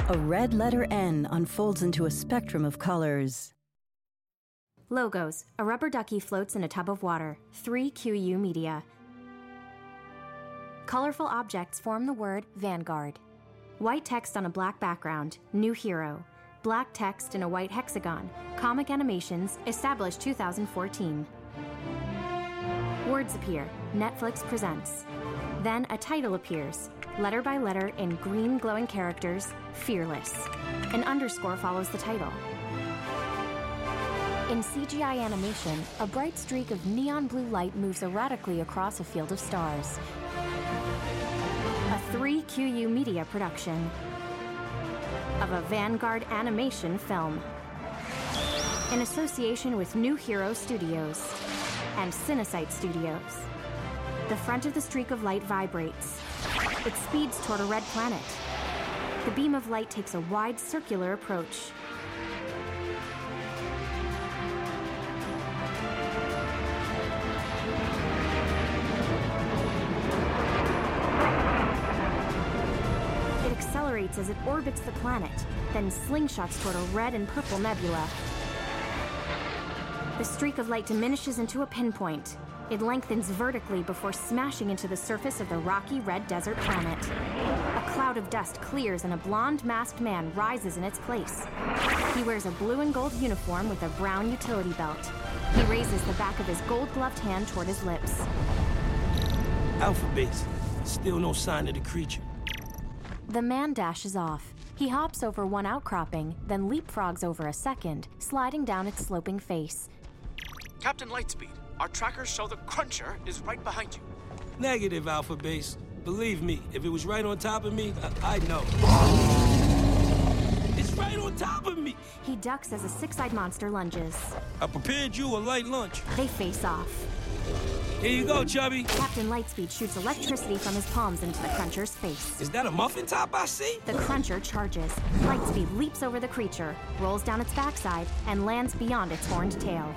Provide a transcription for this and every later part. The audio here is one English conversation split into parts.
A red letter N unfolds into a spectrum of colors. Logos. A rubber ducky floats in a tub of water. 3QU Media. Colorful objects form the word Vanguard. White text on a black background. New hero. Black text in a white hexagon. Comic Animations, established 2014. Words appear. Netflix presents. Then a title appears. Letter by letter in green glowing characters, Fearless. An underscore follows the title. In CGI animation, a bright streak of neon blue light moves erratically across a field of stars. A 3QU Media production of a Vanguard animation film. In association with New Hero Studios and Cinesite Studios. The front of the streak of light vibrates. It speeds toward a red planet. The beam of light takes a wide circular approach. It accelerates as it orbits the planet, then slingshots toward a red and purple nebula. The streak of light diminishes into a pinpoint. It lengthens vertically before smashing into the surface of the rocky red desert planet. A cloud of dust clears and a blonde masked man rises in its place. He wears a blue and gold uniform with a brown utility belt. He raises the back of his gold-gloved hand toward his lips. Alpha Base. Still no sign of the creature. The man dashes off. He hops over one outcropping, then leapfrogs over a second, sliding down its sloping face. Captain Lightspeed, our trackers show the Cruncher is right behind you. Negative, Alpha Base. Believe me, if it was right on top of me, I'd know. It's right on top of me! He ducks as a six-eyed monster lunges. I prepared you a light lunch. They face off. Here you go, Chubby. Captain Lightspeed shoots electricity from his palms into the Cruncher's face. Is that a muffin top I see? The Cruncher charges. Lightspeed leaps over the creature, rolls down its backside, and lands beyond its horned tail.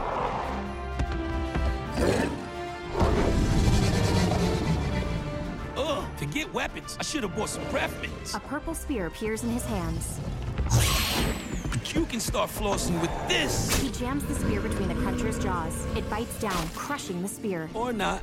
Ugh, forget weapons. I should have bought some breath mints. A purple spear appears in his hands. You can start flossing with this. He jams the spear between the Cruncher's jaws. It bites down, crushing the spear. Or not.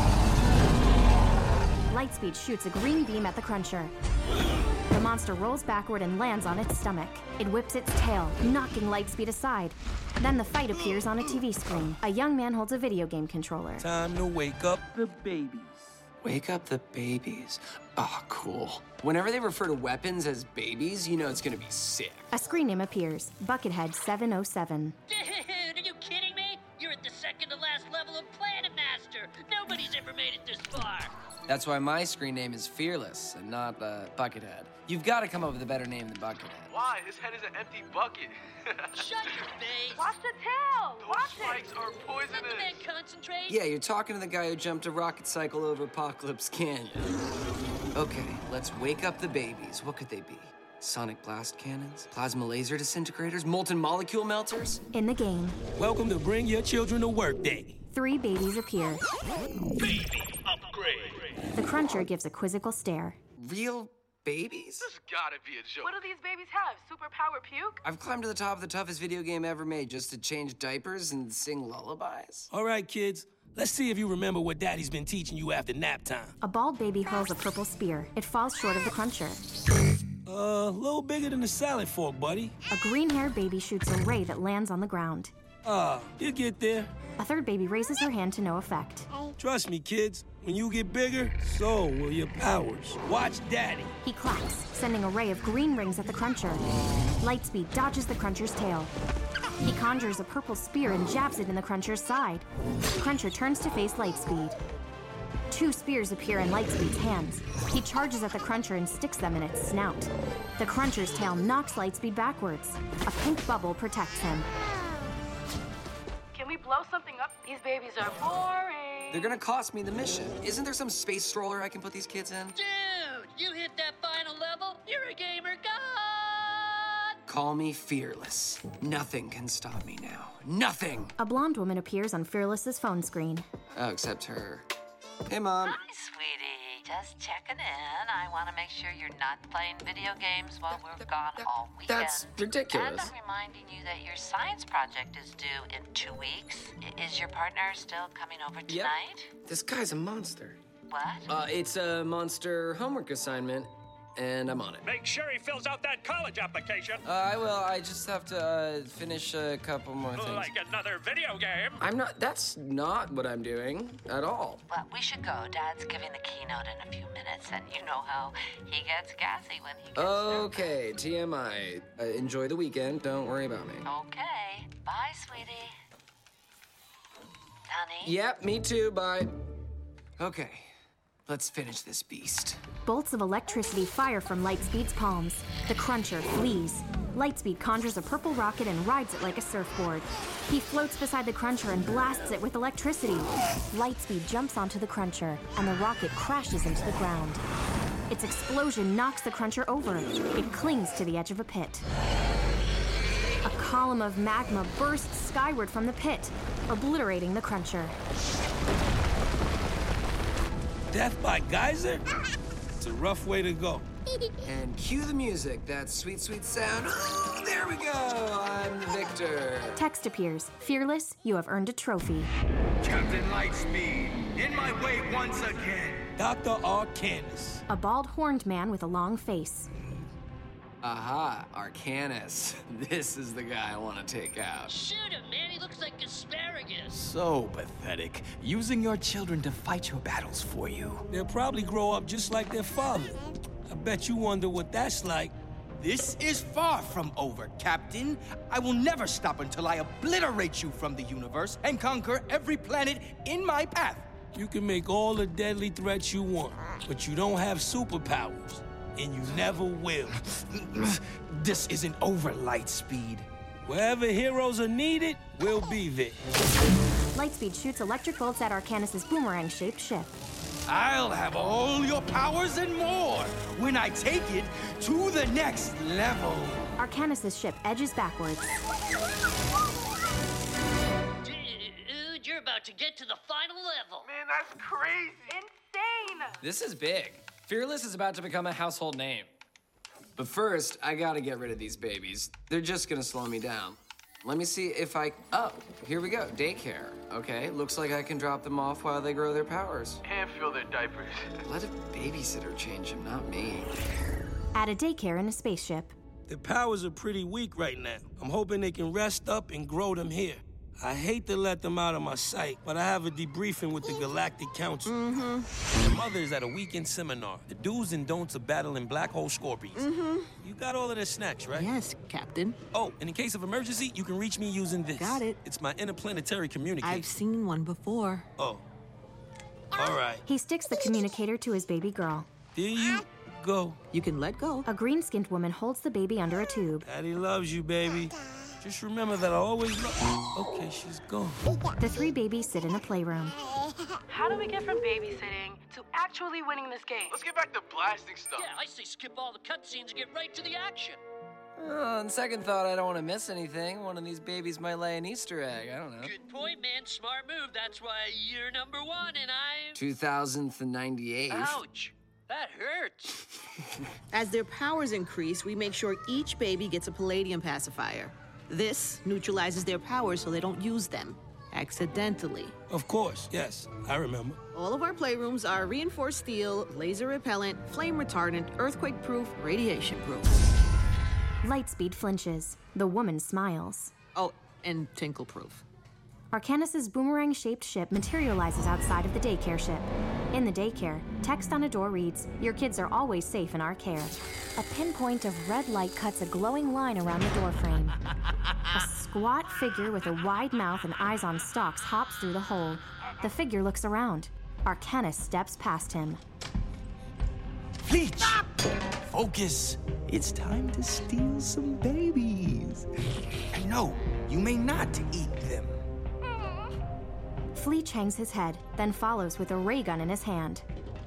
Lightspeed shoots a green beam at the Cruncher. The monster rolls backward and lands on its stomach. It whips its tail, knocking Lightspeed aside. Then the fight appears on a TV screen. A young man holds a video game controller. Time to wake up the babies. Wake up the babies. Oh, cool. Whenever they refer to weapons as babies, you know it's gonna be sick. A screen name appears. Buckethead 707. Dude, are you kidding me? You're at the second to last level of Planet Master. Nobody's ever made it this far. That's why my screen name is Fearless and not Buckethead. You've got to come up with a better name than Buckethead. Why? His head is an empty bucket. Shut your face. Watch the tail! Those Watch spikes are Let the poisonous. man concentrate. Yeah, you're talking to the guy who jumped a rocket cycle over Apocalypse Canyon. Okay, let's wake up the babies. What could they be? Sonic blast cannons? Plasma laser disintegrators? Molten molecule melters? In the game, Welcome to Bring Your Children to Work Day. 3 babies appear. Baby upgrade. The Cruncher gives a quizzical stare. Real babies? This gotta be a joke. What do these babies have? Superpower puke? I've climbed to the top of the toughest video game ever made just to change diapers and sing lullabies. All right, kids. Let's see if you remember what Daddy's been teaching you after nap time. A bald baby hurls a purple spear. It falls short of the Cruncher. A little bigger than a salad fork, buddy. A green-haired baby shoots a ray that lands on the ground. You get there. A third baby raises her hand to no effect. Trust me, kids. When you get bigger, so will your powers. Watch Daddy. He claps, sending a ray of green rings at the Cruncher. Lightspeed dodges the Cruncher's tail. He conjures a purple spear and jabs it in the Cruncher's side. Cruncher turns to face Lightspeed. 2 spears appear in Lightspeed's hands. He charges at the Cruncher and sticks them in its snout. The Cruncher's tail knocks Lightspeed backwards. A pink bubble protects him. Can we blow something up? These babies are boring. They're gonna cost me the mission. Isn't there some space stroller I can put these kids in? Dude, you hit that final level, you're a gamer god. Call me Fearless. Nothing can stop me now. Nothing! A blonde woman appears on Fearless's phone screen. Oh, except her. Hey, Mom. Hi, sweetie. just checking in. I want to make sure you're not playing video games while we're gone all weekend. That's ridiculous. And I'm reminding you that your science project is due in 2 weeks. Is your partner still coming over tonight? Yep. This guy's a monster. What? It's a monster homework assignment, and I'm on it. Make sure he fills out that college application. I will. I just have to finish a couple more things. Like another video game. I'm not. That's not what I'm doing at all. Well, we should go. Dad's giving the keynote in a few minutes, and you know how he gets gassy when he gets Okay, TMI. Enjoy the weekend. Don't worry about me. Okay. Bye, sweetie. Honey? Yep, me too. Bye. Okay, let's finish this beast. Bolts of electricity fire from Lightspeed's palms. The Cruncher flees. Lightspeed conjures a purple rocket and rides it like a surfboard. He floats beside the Cruncher and blasts it with electricity. Lightspeed jumps onto the Cruncher, and the rocket crashes into the ground. Its explosion knocks the Cruncher over. It clings to the edge of a pit. A column of magma bursts skyward from the pit, obliterating the Cruncher. Death by geyser? It's a rough way to go. And cue the music, that sweet, sweet sound. Ooh, there we go. I'm the victor. Text appears. Fearless, you have earned a trophy. Captain Lightspeed, in my way once again. Dr. Arcanus. A bald horned man with a long face. Aha, Arcanus. This is the guy I want to take out. Shoot him, man. He looks like asparagus. So pathetic. Using your children to fight your battles for you. They'll probably grow up just like their father. I bet you wonder what that's like. This is far from over, Captain. I will never stop until I obliterate you from the universe and conquer every planet in my path. You can make all the deadly threats you want, but you don't have superpowers. And you never will. This isn't over, Lightspeed. Wherever heroes are needed, we'll be there. Lightspeed shoots electric bolts at Arcanus' boomerang-shaped ship. I'll have all your powers and more when I take it to the next level. Arcanus' ship edges backwards. Dude, you're about to get to the final level. Man, that's crazy. Insane. This is big. Fearless is about to become a household name. But first, I gotta get rid of these babies. They're just gonna slow me down. Let me see if I... Oh, here we go, daycare. Okay, looks like I can drop them off while they grow their powers. And fill their diapers. Let a babysitter change them, not me. At a daycare in a spaceship. Their powers are pretty weak right now. I'm hoping they can rest up and grow them here. I hate to let them out of my sight, but I have a debriefing with the Galactic Council. My mother is at a weekend seminar. The do's and don'ts of battling black hole scorpions. You got all of their snacks, right? Yes, Captain. Oh, and in case of emergency, you can reach me using this. Got it. It's my interplanetary communicator. I've seen one before. Oh. All right. He sticks the communicator to his baby girl. There you go. You can let go. A green-skinned woman holds the baby under a tube. Daddy loves you, baby. Just remember that I always love you. Okay, she's gone. The three babies sit in a playroom. How do we get from babysitting to actually winning this game? Let's get back to blasting stuff. Yeah, I say skip all the cutscenes and get right to the action. On second thought, I don't want to miss anything. One of these babies might lay an Easter egg. I don't know. Good point, man. Smart move. That's why you're number one and I'm... 2098. Ouch. That hurts. As their powers increase, we make sure each baby gets a palladium pacifier. This neutralizes their powers so they don't use them accidentally. Of course, yes. I remember. All of our playrooms are reinforced steel, laser repellent, flame retardant, earthquake-proof, radiation-proof. Lightspeed flinches. The woman smiles. Oh, and tinkle-proof. Arcanus' boomerang-shaped ship materializes outside of the daycare ship. In the daycare, text on a door reads, "Your kids are always safe in our care." A pinpoint of red light cuts a glowing line around the doorframe. A squat figure with a wide mouth and eyes on stalks hops through the hole. The figure looks around. Arcanus steps past him. Fleech! Focus! It's time to steal some babies. And no, you may not eat them. Fleech hangs his head, then follows with a ray gun in his hand.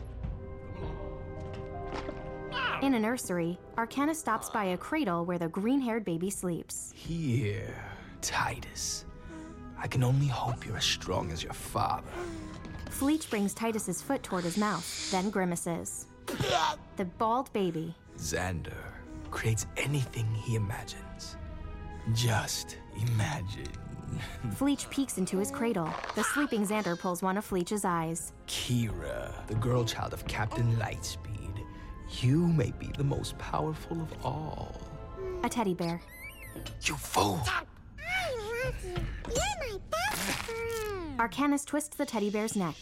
In a nursery, Arcanus stops by a cradle where the green-haired baby sleeps. Here, Titus. I can only hope you're as strong as your father. Fleech brings Titus's foot toward his mouth, then grimaces. The bald baby. Xander creates anything he imagines. Just imagine. Fleech peeks into his cradle. The sleeping Xander pulls one of Fleech's eyes. Kira, the girl child of Captain Lightspeed, you may be the most powerful of all. A teddy bear. You fool! I love you. You're my best friend. Arcanus twists the teddy bear's neck.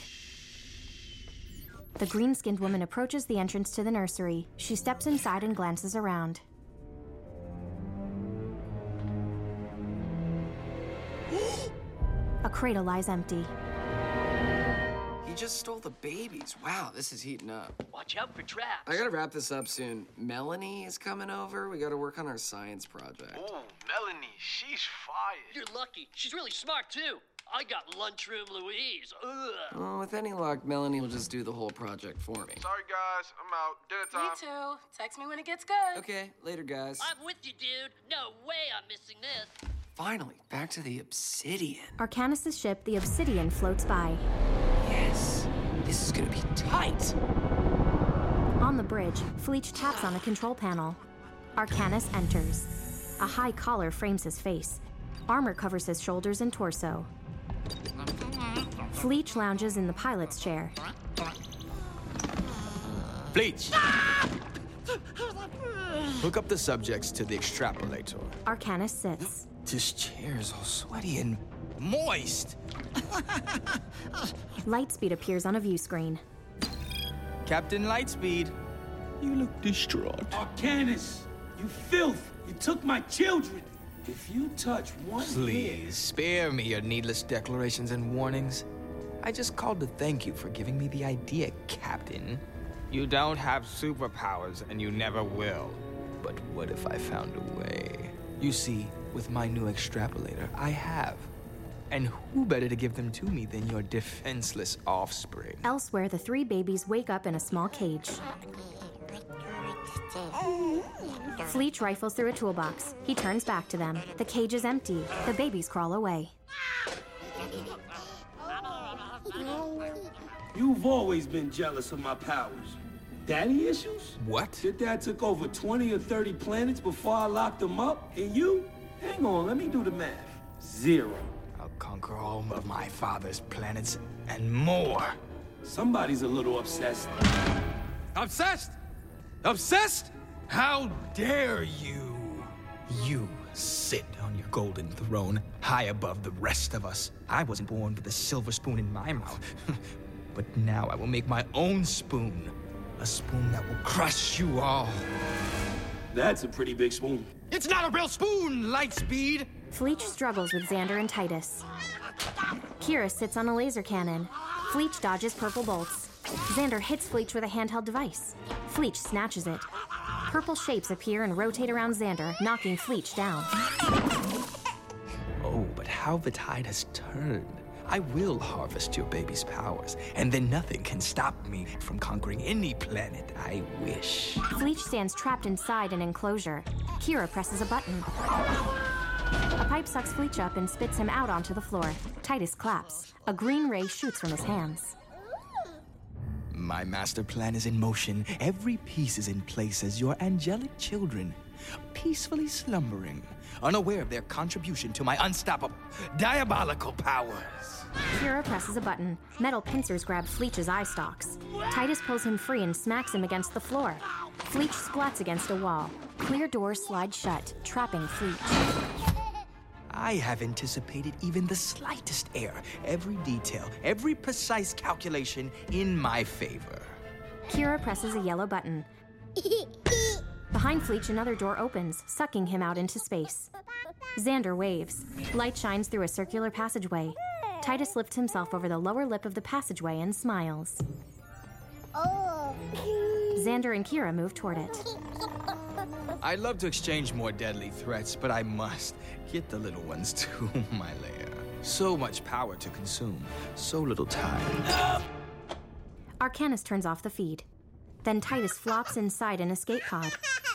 The green-skinned woman approaches the entrance to the nursery. She steps inside and glances around. A cradle lies empty. He just stole the babies. Wow, this is heating up. Watch out for traps. I gotta wrap this up soon. Melanie is coming over. We gotta work on our science project. Oh, Melanie, she's fired. You're lucky. She's really smart, too. I got Lunchroom Louise. Ugh. Well, with any luck, Melanie will just do the whole project for me. Sorry, guys. I'm out. Dinner time. Me too. Text me when it gets good. Okay, later, guys. I'm with you, dude. No way I'm missing this. Finally, back to the Obsidian. Arcanus' ship, the Obsidian, floats by. Yes, this is gonna be tight. On the bridge, Fleech taps on a control panel. Arcanus enters. A high collar frames his face. Armor covers his shoulders and torso. Fleech lounges in the pilot's chair. Fleech! Hook up the subjects to the extrapolator. Arcanus sits. This chair's all sweaty and moist. Lightspeed appears on a view screen. Captain Lightspeed, you look distraught. Arcanus, you filth! You took my children! If you touch one Please, spare me your needless declarations and warnings. I just called to thank you for giving me the idea, Captain. You don't have superpowers, and you never will. But what if I found a way? You see, with my new extrapolator, I have. And who better to give them to me than your defenseless offspring? Elsewhere, the three babies wake up in a small cage. Fleech rifles through a toolbox. He turns back to them. The cage is empty. The babies crawl away. You've always been jealous of my powers. Daddy issues? What? Your dad took over 20 or 30 planets before I locked them up, and you? Hang on, let me do the math. 0. I'll conquer all of my father's planets and more. Somebody's a little obsessed. Obsessed? Obsessed? How dare you? You sit on your golden throne, high above the rest of us. I wasn't born with a silver spoon in my mouth. But now I will make my own spoon. A spoon that will crush you all. That's a pretty big spoon. It's not a real spoon, Lightspeed! Fleech struggles with Xander and Titus. Kira sits on a laser cannon. Fleech dodges purple bolts. Xander hits Fleech with a handheld device. Fleech snatches it. Purple shapes appear and rotate around Xander, knocking Fleech down. Oh, but how the tide has turned. I will harvest your baby's powers, and then nothing can stop me from conquering any planet I wish. Fleech stands trapped inside an enclosure. Kira presses a button. A pipe sucks Fleech up and spits him out onto the floor. Titus claps. A green ray shoots from his hands. My master plan is in motion. Every piece is in place as your angelic children, peacefully slumbering, unaware of their contribution to my unstoppable, diabolical powers. Kira presses a button. Metal pincers grab Fleech's eye stalks. Titus pulls him free and smacks him against the floor. Fleech splats against a wall. Clear doors slide shut, trapping Fleech. I have anticipated even the slightest error, every detail, every precise calculation in my favor. Kira presses a yellow button. Behind Fleech, another door opens, sucking him out into space. Xander waves. Light shines through a circular passageway. Titus lifts himself over the lower lip of the passageway and smiles. Xander and Kira move toward it. I'd love to exchange more deadly threats, but I must get the little ones to my lair. So much power to consume, so little time. Arcanus turns off the feed. Then Titus flops inside an escape pod.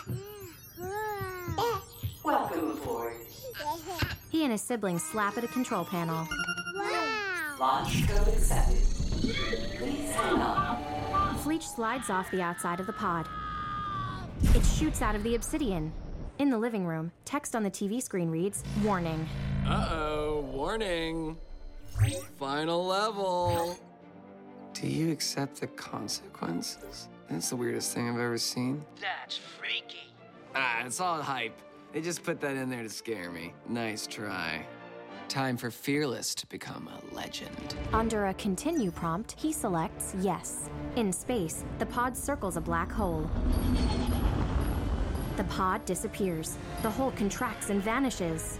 Welcome aboard. He and his siblings slap at a control panel. Launch code accepted. Please hang on. Fleech slides off the outside of the pod. It shoots out of the obsidian. In the living room, text on the TV screen reads, "Warning." Uh-oh, warning. Final level. Do you accept the consequences? That's the weirdest thing I've ever seen. That's freaky. It's all hype. They just put that in there to scare me. Nice try. Time for Fearless to become a legend. Under a continue prompt, he selects yes. In space, the pod circles a black hole. The pod disappears. The hole contracts and vanishes.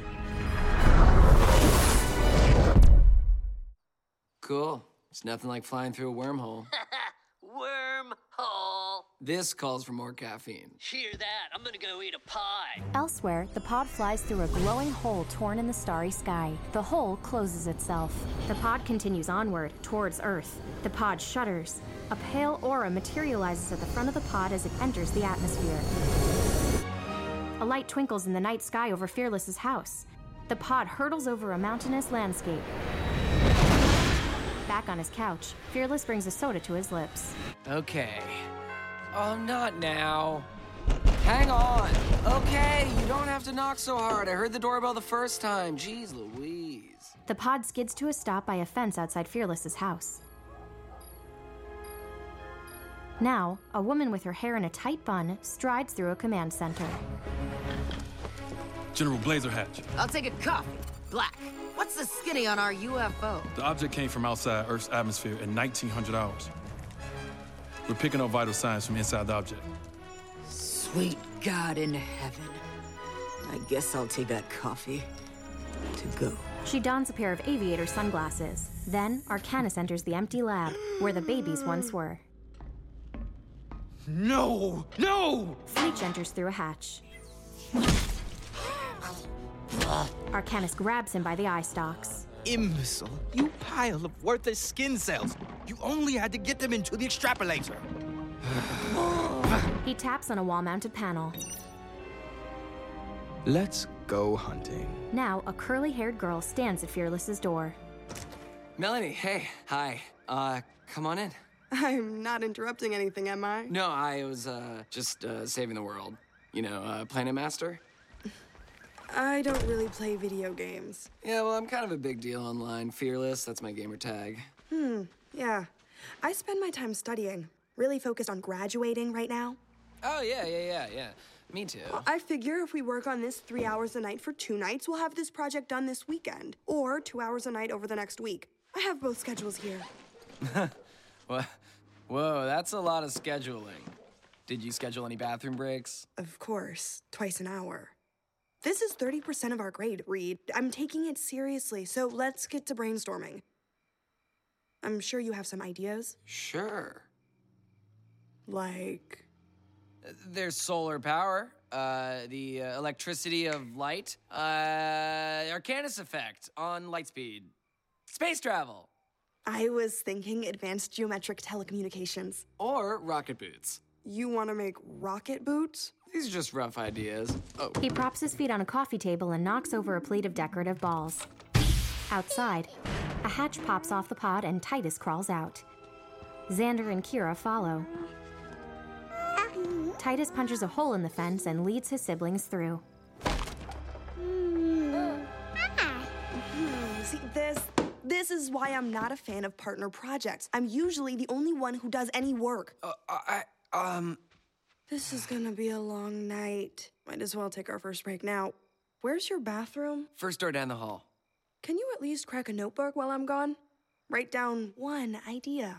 Cool. It's nothing like flying through a wormhole. Wormhole. This calls for more caffeine. Hear that? I'm gonna go eat a pie. Elsewhere, the pod flies through a glowing hole torn in the starry sky. The hole closes itself. The pod continues onward, towards Earth. The pod shudders. A pale aura materializes at the front of the pod as it enters the atmosphere. A light twinkles in the night sky over Fearless's house. The pod hurtles over a mountainous landscape. Back on his couch, Fearless brings a soda to his lips. Okay. Oh, not now. Hang on. Okay, you don't have to knock so hard. I heard the doorbell the first time. Jeez Louise. The pod skids to a stop by a fence outside Fearless's house. Now, a woman with her hair in a tight bun strides through a command center. General Blazer Hatch. I'll take a coffee. Black. What's the skinny on our UFO? The object came from outside Earth's atmosphere in 1900 hours. We're picking up vital signs from inside the object. Sweet God in heaven. I guess I'll take that coffee to go. She dons a pair of aviator sunglasses. Then, Arcanus enters the empty lab, where the babies once were. No! No! Fleech enters through a hatch. Arcanus grabs him by the eye stalks. Imbecile, you pile of worthless skin cells. You only had to get them into the extrapolator. He taps on a wall-mounted panel. Let's go hunting. Now, a curly-haired girl stands at Fearless's door. Melanie, hey. Hi. Come on in. I'm not interrupting anything, am I? No, I was, just, saving the world. You know, Planet Master? I don't really play video games. Yeah, well, I'm kind of a big deal online. Fearless, that's my gamer tag. Yeah. I spend my time studying. Really focused on graduating right now. Oh, yeah. Me too. Well, I figure if we work on this 3 hours a night for 2 nights, we'll have this project done this weekend. Or 2 hours a night over the next week. I have both schedules here. What? Whoa, that's a lot of scheduling. Did you schedule any bathroom breaks? Of course. Twice an hour. This is 30% of our grade, Reed. I'm taking it seriously, so let's get to brainstorming. I'm sure you have some ideas. Sure. Like? There's solar power, the electricity of light, Arcanus effect on light speed, space travel. I was thinking advanced geometric telecommunications. Or rocket boots. You want to make rocket boots? These are just rough ideas. Oh. He props his feet on a coffee table and knocks over a plate of decorative balls. Outside, a hatch pops off the pod and Titus crawls out. Xander and Kira follow. Titus punches a hole in the fence and leads his siblings through. See, this is why I'm not a fan of partner projects. I'm usually the only one who does any work. This is gonna be a long night. Might as well take our first break now. Where's your bathroom? First door down the hall. Can you at least crack a notebook while I'm gone? Write down one idea.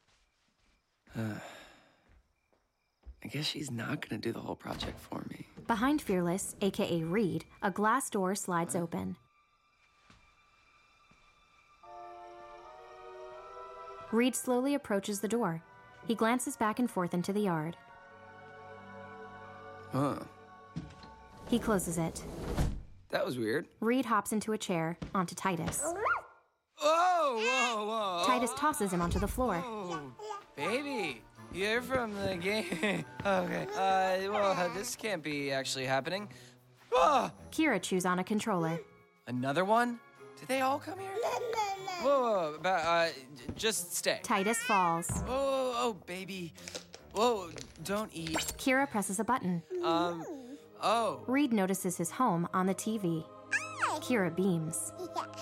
I guess she's not gonna do the whole project for me. Behind Fearless, aka Reed, a glass door slides open. Reed slowly approaches the door. He glances back and forth into the yard. Huh. He closes it. That was weird. Reed hops into a chair, onto Titus. Whoa! Titus tosses him onto the floor. Oh, baby, you're from the game. Okay. Well, this can't be actually happening. Kira chews on a controller. Another one? Did they all come here? Whoa, just stay. Titus falls. Oh, baby. Whoa, don't eat. Kira presses a button. Oh. Reed notices his home on the TV. Kira beams.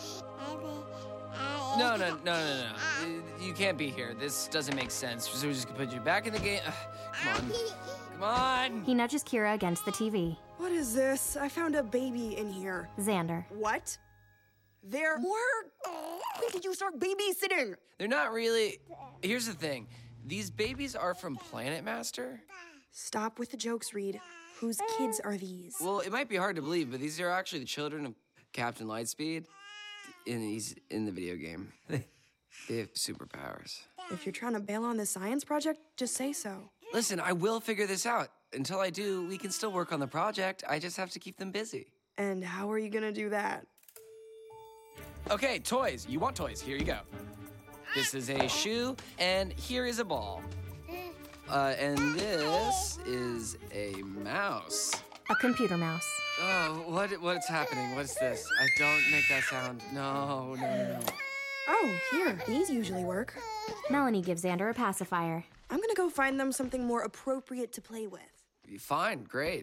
No. You can't be here. This doesn't make sense. So we're just gonna put you back in the game. Come on. He nudges Kira against the TV. What is this? I found a baby in here. Xander. What? When did you start babysitting? They're not really. Here's the thing. These babies are from Planet Master. Stop with the jokes, Reed. Whose kids are these? Well, it might be hard to believe, but these are actually the children of Captain Lightspeed. He's in the video game. They have superpowers. If you're trying to bail on this science project, just say so. Listen, I will figure this out. Until I do, we can still work on the project. I just have to keep them busy. And how are you gonna do that? Okay, toys. You want toys? Here you go. This is a shoe, and here is a ball. And this is a mouse. A computer mouse. Oh, what's happening? What's this? I don't make that sound. No. Oh, here. These usually work. Melanie gives Xander a pacifier. I'm gonna go find them something more appropriate to play with. Fine, great.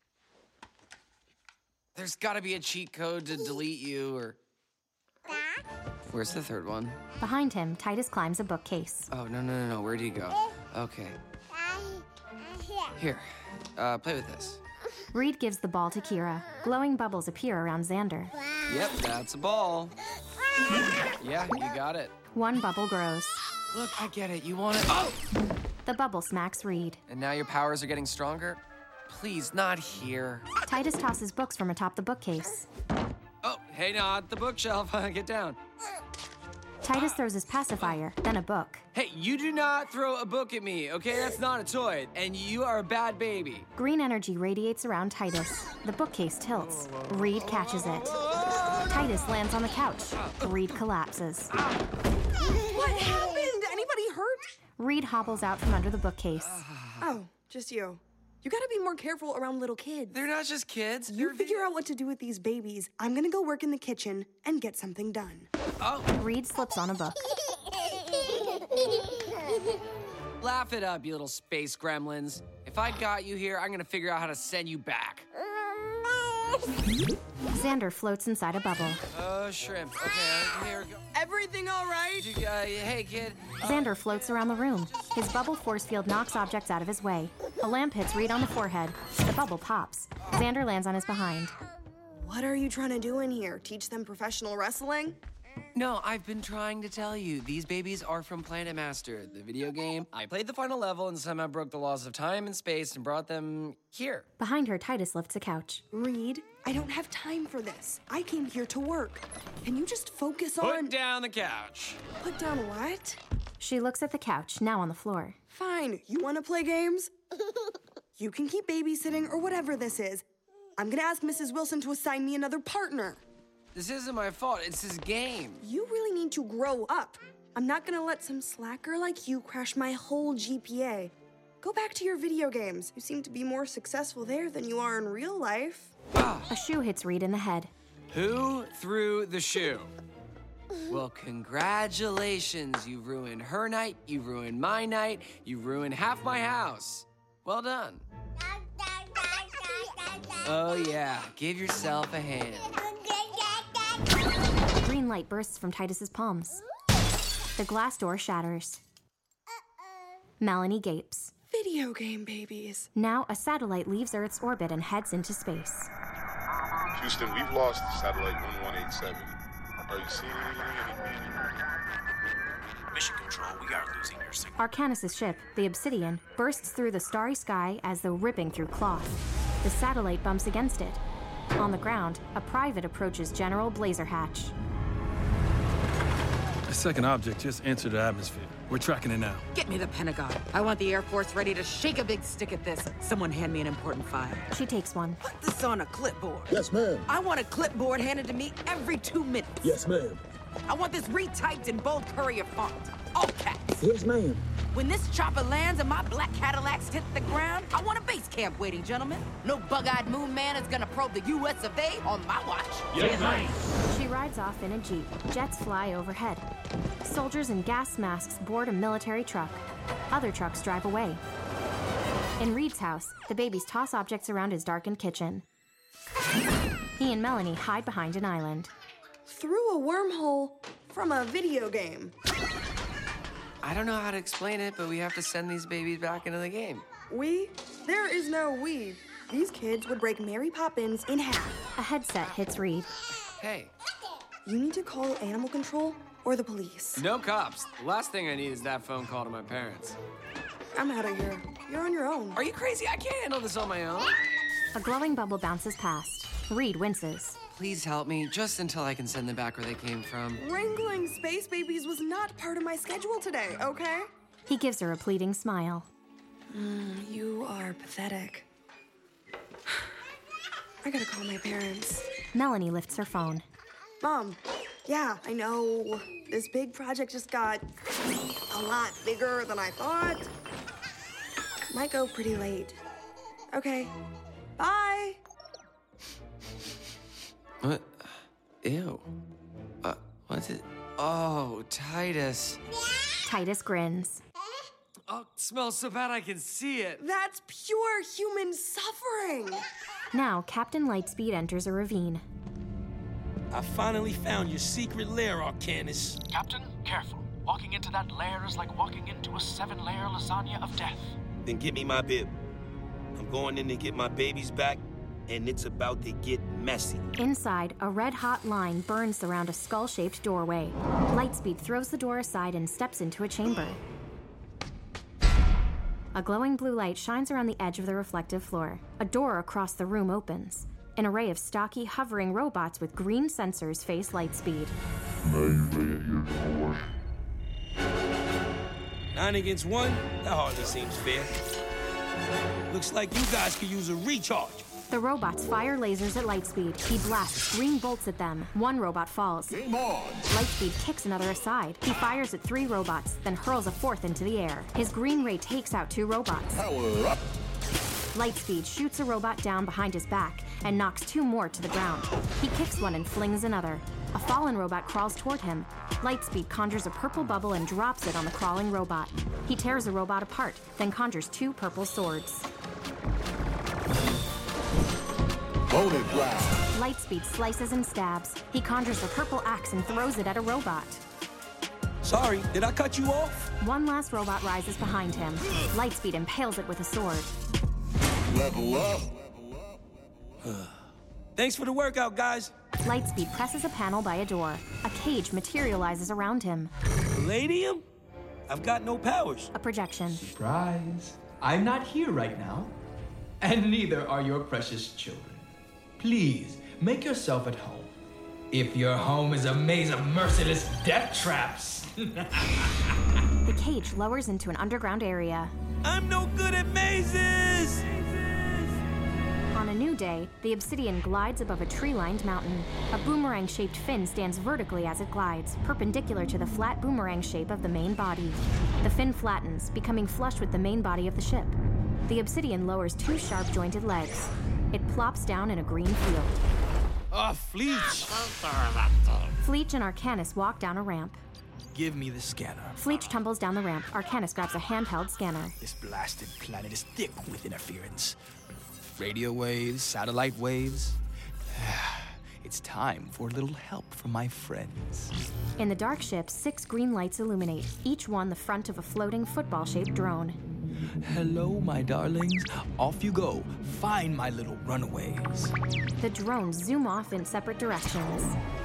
There's gotta be a cheat code to delete you, or... Where's the third one? Behind him, Titus climbs a bookcase. Oh, no. Where'd he go? Okay. Here, play with this. Reed gives the ball to Kira. Glowing bubbles appear around Xander. Yep, that's a ball. Yeah, you got it. One bubble grows. Look, I get it. You want it. Oh! The bubble smacks Reed. And now your powers are getting stronger? Please, not here. Titus tosses books from atop the bookcase. Oh, hey, not the bookshelf. Get down. Titus throws his pacifier, then a book. Hey, you do not throw a book at me, okay? That's not a toy, and you are a bad baby. Green energy radiates around Titus. The bookcase tilts. Reed catches it. Titus lands on the couch. Reed collapses. What happened? Anybody hurt? Reed hobbles out from under the bookcase. Oh, just you. You gotta be more careful around little kids. They're not just kids. You figure out what to do with these babies. I'm gonna go work in the kitchen and get something done. Oh. Reed slips on a book. Laugh it up, you little space gremlins. If I got you here, I'm gonna figure out how to send you back. Xander floats inside a bubble. Oh, shrimp. Okay, here we go. Everything all right? Hey, kid. Xander floats around the room. His bubble force field knocks objects out of his way. A lamp hits Reed on the forehead. The bubble pops. Xander lands on his behind. What are you trying to do in here? Teach them professional wrestling? No, I've been trying to tell you. These babies are from Planet Master, the video game. I played the final level and somehow broke the laws of time and space and brought them here. Behind her, Titus lifts a couch. Reed, I don't have time for this. I came here to work. Can you just focus on... Put down the couch. Put down what? She looks at the couch, now on the floor. Fine. You want to play games? You can keep babysitting or whatever this is. I'm gonna ask Mrs. Wilson to assign me another partner. This isn't my fault. It's his game. You really need to grow up. I'm not gonna let some slacker like you crash my whole GPA. Go back to your video games. You seem to be more successful there than you are in real life. A shoe hits Reed in the head. Who threw the shoe? Well, congratulations. You ruined her night, you ruined my night, you ruined half my house. Well done. Oh yeah, give yourself a hand. Green light bursts from Titus's palms. The glass door shatters. Melanie gapes. Video game babies. Now a satellite leaves Earth's orbit and heads into space. Houston, we've lost satellite 1187. Are you seeing anything? Mission Control, we are losing your signal. Arcanus' ship, the Obsidian, bursts through the starry sky as though ripping through cloth. The satellite bumps against it. On the ground, a private approaches General Blazerhatch. The second object just entered the atmosphere. We're tracking it now. Get me the Pentagon. I want the Air Force ready to shake a big stick at this. Someone hand me an important file. She takes one. Put this on a clipboard. Yes, ma'am. I want a clipboard handed to me every 2 minutes. Yes, ma'am. I want this retyped in bold courier font. All caps. Yes, ma'am. When this chopper lands and my black Cadillacs hit the ground, I want a base camp waiting, gentlemen. No bug-eyed moon man is gonna probe the U.S. of A on my watch. Yes, ma'am. She rides off in a Jeep. Jets fly overhead. Soldiers in gas masks board a military truck. Other trucks drive away. In Reed's house, the babies toss objects around his darkened kitchen. He and Melanie hide behind an island. Through a wormhole from a video game. I don't know how to explain it, but we have to send these babies back into the game. We? There is no we. These kids would break Mary Poppins in half. A headset hits Reed. Hey. You need to call animal control or the police. No cops. The last thing I need is that phone call to my parents. I'm out of here. You're on your own. Are you crazy? I can't handle this on my own. A glowing bubble bounces past. Reed winces. Please help me, just until I can send them back where they came from. Wrangling space babies was not part of my schedule today, okay? He gives her a pleading smile. You are pathetic. I gotta call my parents. Melanie lifts her phone. Mom, yeah, I know. This big project just got a lot bigger than I thought. Might go pretty late. Okay, bye. What? Ew. What's it? Oh, Titus. Titus grins. Oh, it smells so bad I can see it. That's pure human suffering. Now, Captain Lightspeed enters a ravine. I finally found your secret lair, Arcanus. Captain, careful. Walking into that lair is like walking into a 7-layer lasagna of death. Then get me my bib. I'm going in to get my babies back, and it's about to get messy. Inside, a red-hot line burns around a skull-shaped doorway. Lightspeed throws the door aside and steps into a chamber. A glowing blue light shines around the edge of the reflective floor. A door across the room opens. An array of stocky, hovering robots with green sensors face Lightspeed. 9 against 1? That hardly seems fair. Looks like you guys could use a recharge. The robots fire lasers at Lightspeed. He blasts green bolts at them. One robot falls. Game on! Lightspeed kicks another aside. He fires at 3 robots, then hurls a 4th into the air. His green ray takes out 2 robots. Power up! Lightspeed shoots a robot down behind his back and knocks 2 more to the ground. He kicks one and flings another. A fallen robot crawls toward him. Lightspeed conjures a purple bubble and drops it on the crawling robot. He tears the robot apart, then conjures 2 purple swords. Lightspeed slices and stabs. He conjures a purple axe and throws it at a robot. Sorry, did I cut you off? One last robot rises behind him. Lightspeed impales it with a sword. Level up. Thanks for the workout, guys. Lightspeed presses a panel by a door. A cage materializes around him. Palladium? I've got no powers. A projection. Surprise. I'm not here right now. And neither are your precious children. Please, make yourself at home. If your home is a maze of merciless death traps. The cage lowers into an underground area. I'm no good at mazes! On a new day, the Obsidian glides above a tree-lined mountain. A boomerang-shaped fin stands vertically as it glides, perpendicular to the flat boomerang shape of the main body. The fin flattens, becoming flush with the main body of the ship. The Obsidian lowers 2 sharp-jointed legs. It plops down in a green field. Fleech! Fleech and Arcanus walk down a ramp. Give me the scanner. Fleech tumbles down the ramp. Arcanus grabs a handheld scanner. This blasted planet is thick with interference. Radio waves, satellite waves. It's time for a little help from my friends. In the dark ship, 6 green lights illuminate, each one the front of a floating football-shaped drone. Hello, my darlings. Off you go. Find my little runaways. The drones zoom off in separate directions.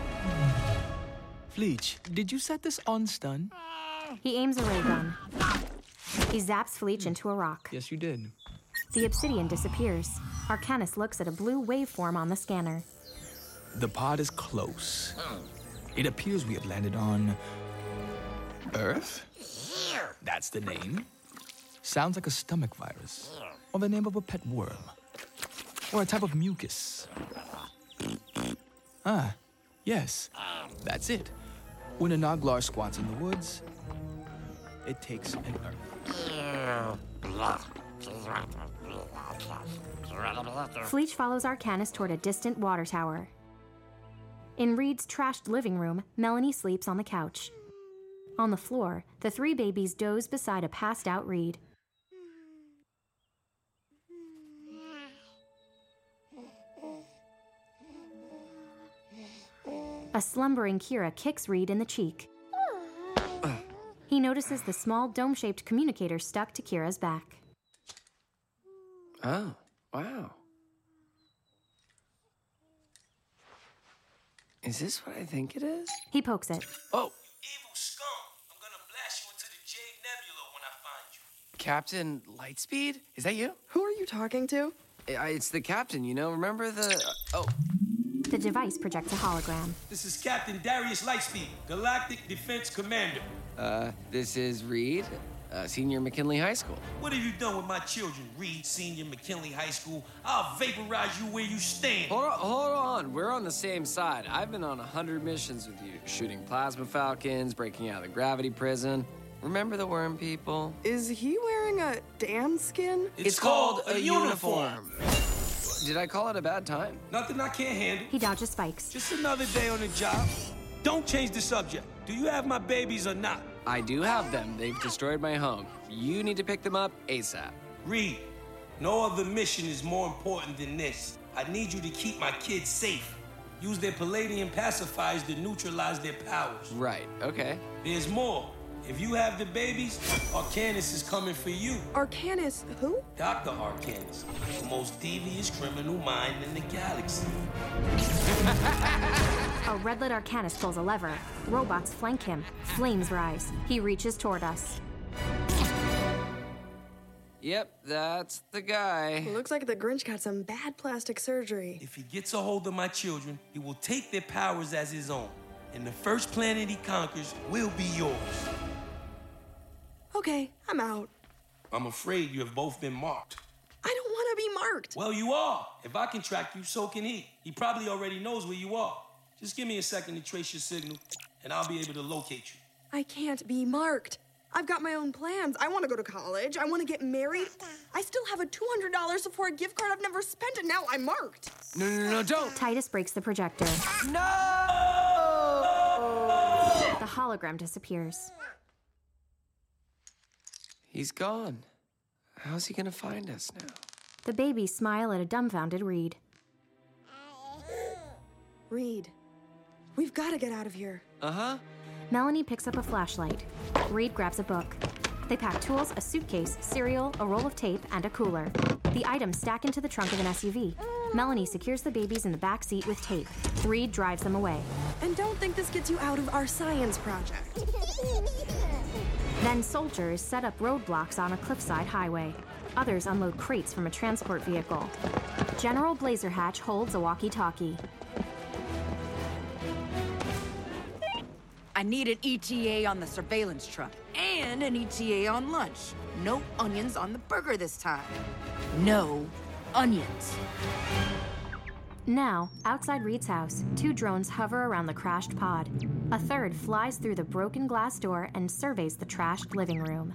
Fleech, did you set this on stun? He aims a ray gun. He zaps Fleech into a rock. Yes, you did. The Obsidian disappears. Arcanus looks at a blue waveform on the scanner. The pod is close. It appears we have landed on Earth? That's the name. Sounds like a stomach virus, or the name of a pet worm, or a type of mucus. Ah, yes, that's it. When a Noglar squats in the woods, it takes an Earth. Fleech follows Arcanus toward a distant water tower. In Reed's trashed living room, Melanie sleeps on the couch. On the floor, the three babies doze beside a passed-out Reed. A slumbering Kira kicks Reed in the cheek. He notices the small dome-shaped communicator stuck to Kira's back. Oh, wow. Is this what I think it is? He pokes it. Oh! Evil scum! I'm gonna blast you into the Jade Nebula when I find you. Captain Lightspeed? Is that you? Who are you talking to? It's the captain, you know? Remember the... oh. The device projects a hologram. This is Captain Darius Lightspeed, Galactic Defense Commander. This is Reed, Senior McKinley High School. What have you done with my children, Reed, Senior McKinley High School? I'll vaporize you where you stand. Hold on. We're on the same side. I've been on 100 missions with you, shooting plasma falcons, breaking out of the gravity prison. Remember the worm people? Is he wearing a Dan skin? It's called a uniform. Did I call it a bad time? Nothing I can't handle. He dodges spikes. Just another day on the job. Don't change the subject. Do you have my babies or not? I do have them. They've destroyed my home. You need to pick them up ASAP. Reed, no other mission is more important than this. I need you to keep my kids safe. Use their Palladium pacifiers to neutralize their powers. Right, okay. There's more. If you have the babies, Arcanus is coming for you. Arcanus who? Dr. Arcanus, the most devious criminal mind in the galaxy. A red-lit Arcanus pulls a lever. Robots flank him. Flames rise. He reaches toward us. Yep, that's the guy. Looks like the Grinch got some bad plastic surgery. If he gets a hold of my children, he will take their powers as his own. And the first planet he conquers will be yours. Okay, I'm out. I'm afraid you have both been marked. I don't want to be marked. Well, you are. If I can track you, so can he. He probably already knows where you are. Just give me a second to trace your signal, and I'll be able to locate you. I can't be marked. I've got my own plans. I want to go to college. I want to get married. I still have a $200 Sephora gift card I've never spent, and now I'm marked. No, don't. Titus breaks the projector. No! The hologram disappears. He's gone. How's he gonna find us now? The babies smile at a dumbfounded Reed. Reed, we've got to get out of here. Uh-huh. Melanie picks up a flashlight. Reed grabs a book. They pack tools, a suitcase, cereal, a roll of tape, and a cooler. The items stack into the trunk of an SUV. Melanie secures the babies in the back seat with tape. Reed drives them away. And don't think this gets you out of our science project. Then soldiers set up roadblocks on a cliffside highway. Others unload crates from a transport vehicle. General Blazerhatch holds a walkie-talkie. I need an ETA on the surveillance truck and an ETA on lunch. No onions on the burger this time. No onions. Now, outside Reed's house, 2 drones hover around the crashed pod. A third flies through the broken glass door and surveys the trashed living room.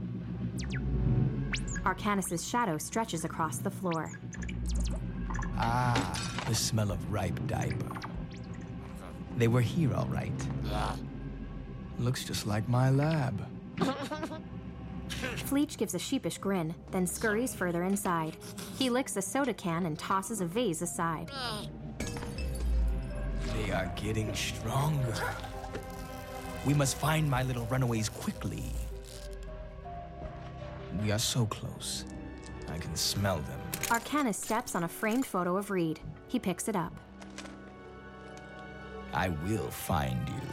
Arcanus' shadow stretches across the floor. Ah, the smell of ripe diaper. They were here, all right. Looks just like my lab. Fleech gives a sheepish grin, then scurries further inside. He licks a soda can and tosses a vase aside. They are getting stronger. We must find my little runaways quickly. We are so close. I can smell them. Arcanus steps on a framed photo of Reed. He picks it up. I will find you.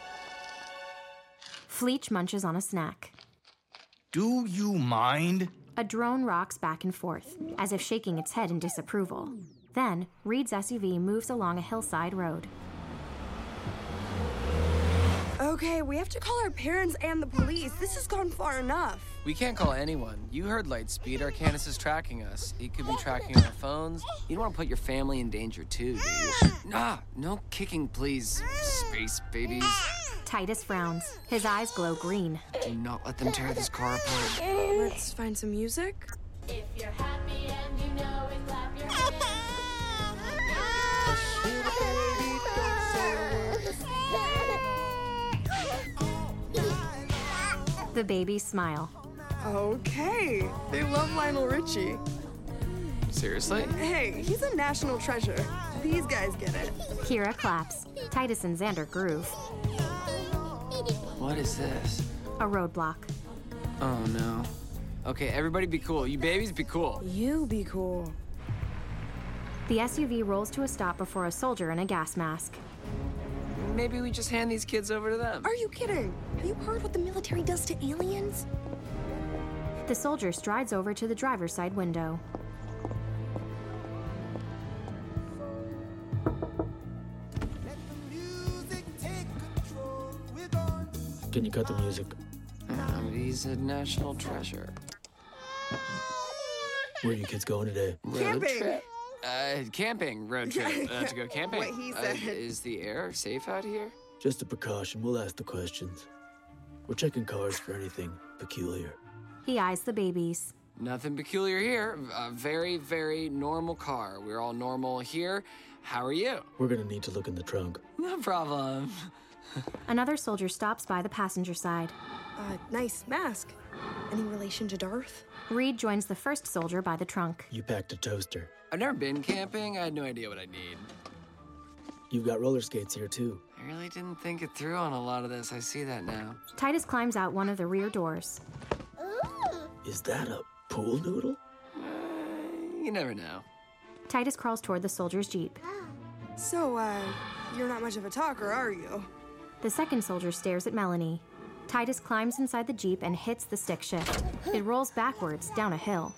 Fleech munches on a snack. Do you mind? A drone rocks back and forth, as if shaking its head in disapproval. Then, Reed's SUV moves along a hillside road. Okay, we have to call our parents and the police. This has gone far enough. We can't call anyone. You heard Lightspeed. Arcanus is tracking us. He could be tracking our phones. You don't want to put your family in danger, too, do you? Nah, no kicking, please, space babies. Titus frowns. His eyes glow green. Do not let them tear this car apart. Let's find some music. If you're happy and you know it, clap your hands. The babies smile. Okay, they love Lionel Richie. Seriously? Hey, he's a national treasure. These guys get it. Kira claps. Titus and Xander groove. What is this? A roadblock. Oh, no. Okay, everybody be cool. You babies be cool. You be cool. The SUV rolls to a stop before a soldier in a gas mask. Maybe we just hand these kids over to them. Are you kidding? Have you heard what the military does to aliens? The soldier strides over to the driver's side window. Can you cut the music? He's a national treasure. Where are you kids going today? Camping. Camping. Road trip. To go camping. What he said. Is the air safe out here? Just a precaution. We'll ask the questions. We're checking cars for anything peculiar. He eyes the babies. Nothing peculiar here. A very, very normal car. We're all normal here. How are you? We're gonna need to look in the trunk. No problem. Another soldier stops by the passenger side. Nice mask. Any relation to Darth? Reed joins the first soldier by the trunk. You packed a toaster. I've never been camping. I had no idea what I need. You've got roller skates here, too. I really didn't think it through on a lot of this. I see that now. Titus climbs out one of the rear doors. Is that a pool noodle? You never know. Titus crawls toward the soldier's jeep. So, you're not much of a talker, are you? The second soldier stares at Melanie. Titus climbs inside the jeep and hits the stick shift. It rolls backwards down a hill.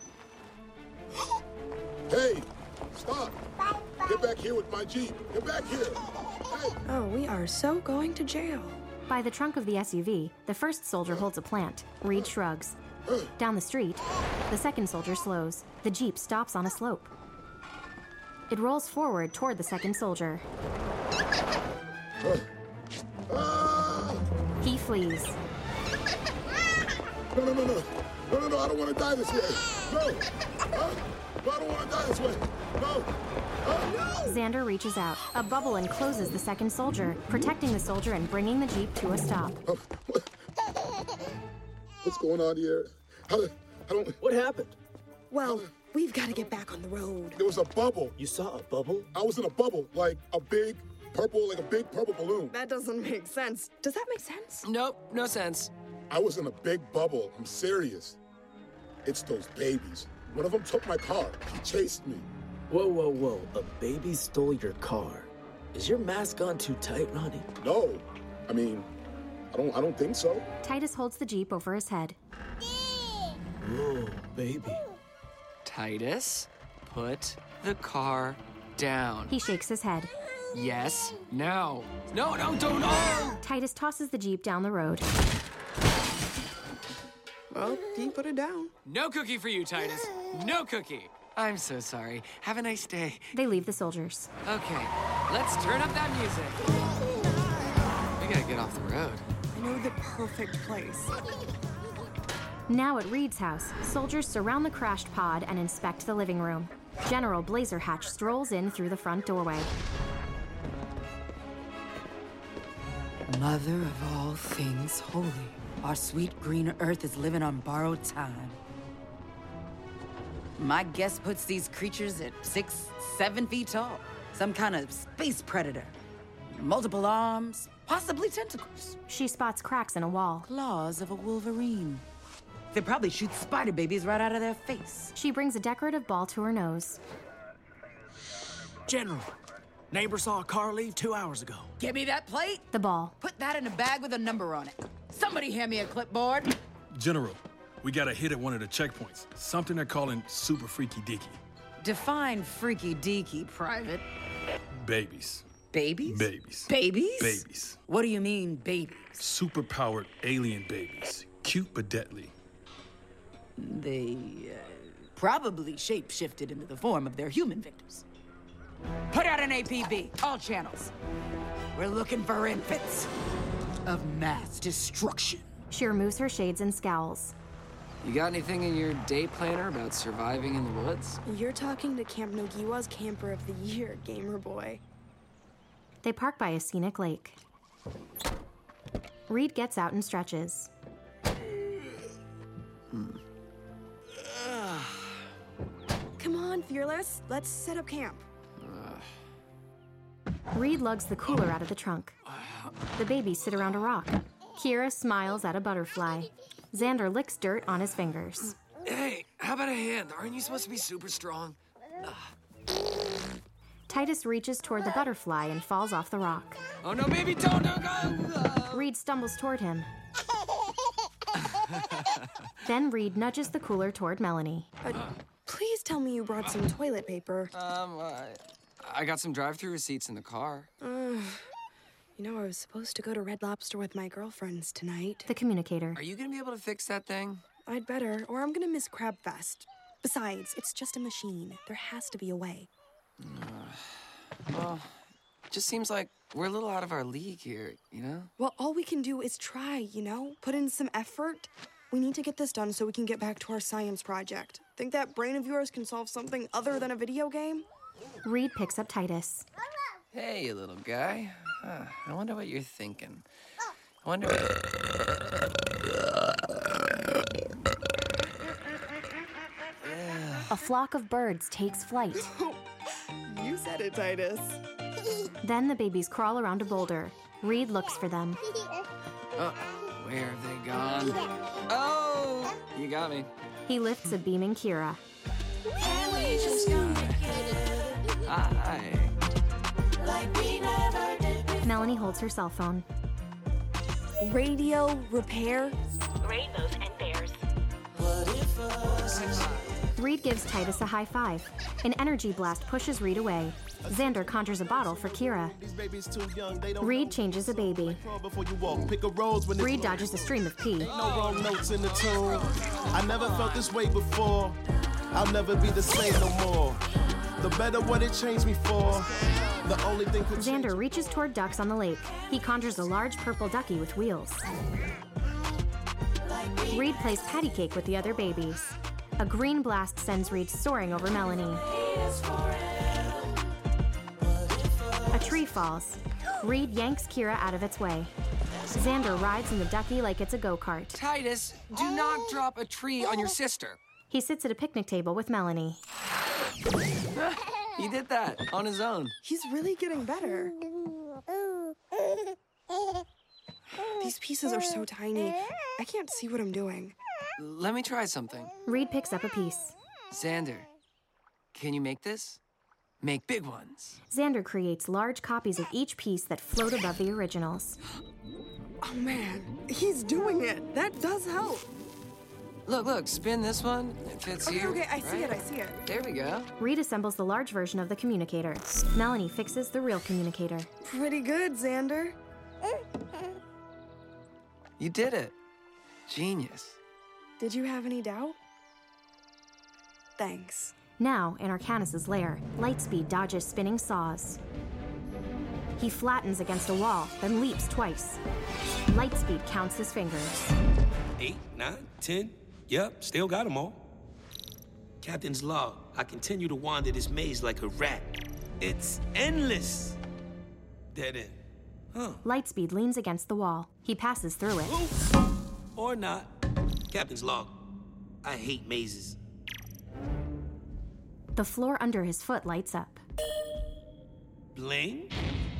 Hey, stop! Get back here with my Jeep. Get back here. Hey. Oh, we are so going to jail. By the trunk of the SUV, the first soldier holds a plant. Reed shrugs. Down the street, the second soldier slows. The jeep stops on a slope. It rolls forward toward the second soldier. He flees. No, I don't want to die this way. No, I don't want to die this way. No. Xander reaches out. A bubble encloses the second soldier, protecting the soldier and bringing the jeep to a stop. What's going on here? I don't... What happened? Well, we've got to get back on the road. There was a bubble. You saw a bubble? I was in a bubble, like a big purple balloon. That doesn't make sense. Does that make sense? Nope, no sense. I was in a big bubble. I'm serious. It's those babies. One of them took my car. He chased me. Whoa. A baby stole your car. Is your mask on too tight, Ronnie? No. I mean, I don't think so. Titus holds the jeep over his head. Whoa, baby. Titus, put the car down. He shakes his head. Yes, now. No, don't. Oh! Titus tosses the jeep down the road. Well, he put it down. No cookie for you, Titus. No cookie. I'm so sorry. Have a nice day. They leave the soldiers. Okay, let's turn up that music. We gotta get off the road. I know the perfect place. Now at Reed's house, soldiers surround the crashed pod and inspect the living room. General Blazerhatch strolls in through the front doorway. Mother of all things holy, our sweet green earth is living on borrowed time. My guess puts these creatures at 6-7 feet tall. Some kind of space predator. Multiple arms, possibly tentacles. She spots cracks in a wall. Claws of a wolverine. They probably shoot spider babies right out of their face. She brings a decorative ball to her nose. General, neighbor saw a car leave 2 hours ago. Give me that plate. The ball. Put that in a bag with a number on it. Somebody hand me a clipboard. General, we got a hit at one of the checkpoints. Something they're calling Super Freaky Deaky. Define freaky deaky, Private. Babies. Babies? Babies. Babies? Babies. What do you mean, babies? Super-powered alien babies. Cute but deadly. They probably shape-shifted into the form of their human victims. Put out an APB, all channels. We're looking for infants of mass destruction. She removes her shades and scowls. You got anything in your day planner about surviving in the woods? You're talking to Camp Nogiwa's Camper of the Year, Gamer Boy. They park by a scenic lake. Reed gets out and stretches. Come on, Fearless. Let's set up camp. Reed lugs the cooler out of the trunk. The babies sit around a rock. Kira smiles at a butterfly. Xander licks dirt on his fingers. Hey, how about a hand? Aren't you supposed to be super strong? Titus reaches toward the butterfly and falls off the rock. Oh no, baby, don't go! Reed stumbles toward him. Then Reed nudges the cooler toward Melanie. Please tell me you brought some toilet paper. I got some drive-through receipts in the car. You know, I was supposed to go to Red Lobster with my girlfriends tonight. The communicator. Are you gonna be able to fix that thing? I'd better, or I'm gonna miss Crab Fest. Besides, it's just a machine. There has to be a way. Well, it just seems like we're a little out of our league here, you know? Well, all we can do is try, you know? Put in some effort. We need to get this done so we can get back to our science project. Think that brain of yours can solve something other than a video game? Reed picks up Titus. Hey, little guy. I wonder what you're thinking. I wonder A flock of birds takes flight. You said it, Titus. Then the babies crawl around a boulder. Reed looks for them. Where have they gone? Oh, you got me. He lifts a beaming Kira. Hi. Melanie holds her cell phone. Radio repair. Rainbows and bears. Reed gives Titus a high five. An energy blast pushes Reed away. Xander conjures a bottle for Kira. Reed changes a baby. Reed dodges a stream of pee. No wrong notes in the tune. I never felt this way before. I'll never be the same no more. The better what it changed me for. The only thing could Xander reaches toward ducks on the lake. He conjures a large purple ducky with wheels. Reed plays patty cake with the other babies. A green blast sends Reed soaring over Melanie. A tree falls. Reed yanks Kira out of its way. Xander rides in the ducky like it's a go-kart. Titus, do not drop a tree on your sister. He sits at a picnic table with Melanie. He did that on his own. He's really getting better. These pieces are so tiny. I can't see what I'm doing. Let me try something. Reed picks up a piece. Xander, can you make this? Make big ones. Xander creates large copies of each piece that float above the originals. Oh man, he's doing it. That does help. Look, spin this one. It fits here. Okay, I see it. There we go. Reed assembles the large version of the communicator. Melanie fixes the real communicator. Pretty good, Xander. You did it. Genius. Did you have any doubt? Thanks. Now, in Arcanus' lair, Lightspeed dodges spinning saws. He flattens against a wall, then leaps twice. Lightspeed counts his fingers. 8, 9, 10. Yep, still got them all. Captain's log. I continue to wander this maze like a rat. It's endless. Dead end. Huh. Lightspeed leans against the wall. He passes through it. Or not. Captain's log. I hate mazes. The floor under his foot lights up. Bling?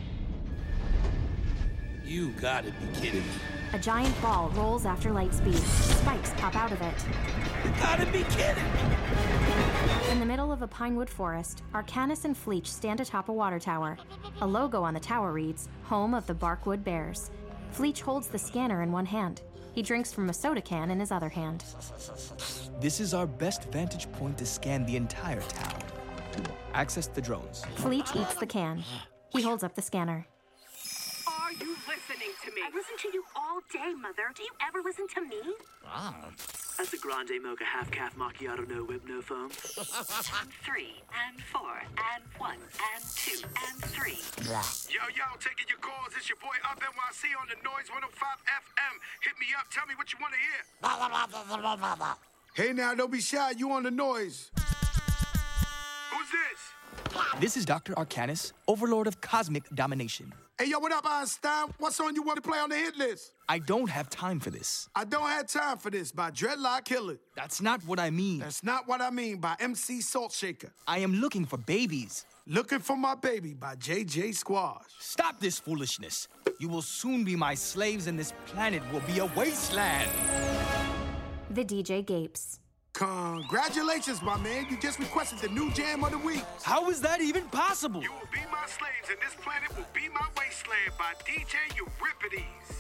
You gotta be kidding me. A giant ball rolls after Lightspeed. Spikes pop out of it. You gotta be kidding me! In the middle of a pinewood forest, Arcanus and Fleech stand atop a water tower. A logo on the tower reads, Home of the Barkwood Bears. Fleech holds the scanner in one hand. He drinks from a soda can in his other hand. This is our best vantage point to scan the entire town. Access the drones. Fleech eats the can. He holds up the scanner. Are you listening to me? I listen to you all day, Mother. Do you ever listen to me? That's a grande mocha half-calf macchiato, no whip, no foam. 2, 3, and 4, and 1, and 2, and 3. Yo, taking your calls. It's your boy Up NYC on the Noise 105 FM. Hit me up. Tell me what you want to hear. Hey, now, don't be shy. You on the Noise. Who's this? This is Dr. Arcanus, Overlord of Cosmic Domination. Hey, yo, what up, Einstein? What song you want to play on the hit list? I don't have time for this. I Don't Have Time for This by Dreadlock Killer. That's not what I mean. That's not what I mean by MC Salt Shaker. I am looking for babies. Looking for My Baby by JJ Squash. Stop this foolishness. You will soon be my slaves and this planet will be a wasteland. The DJ gapes. Congratulations, my man. You just requested the new jam of the week. How is that even possible? You will be my slaves and this planet will be my wasteland by DJ Euripides.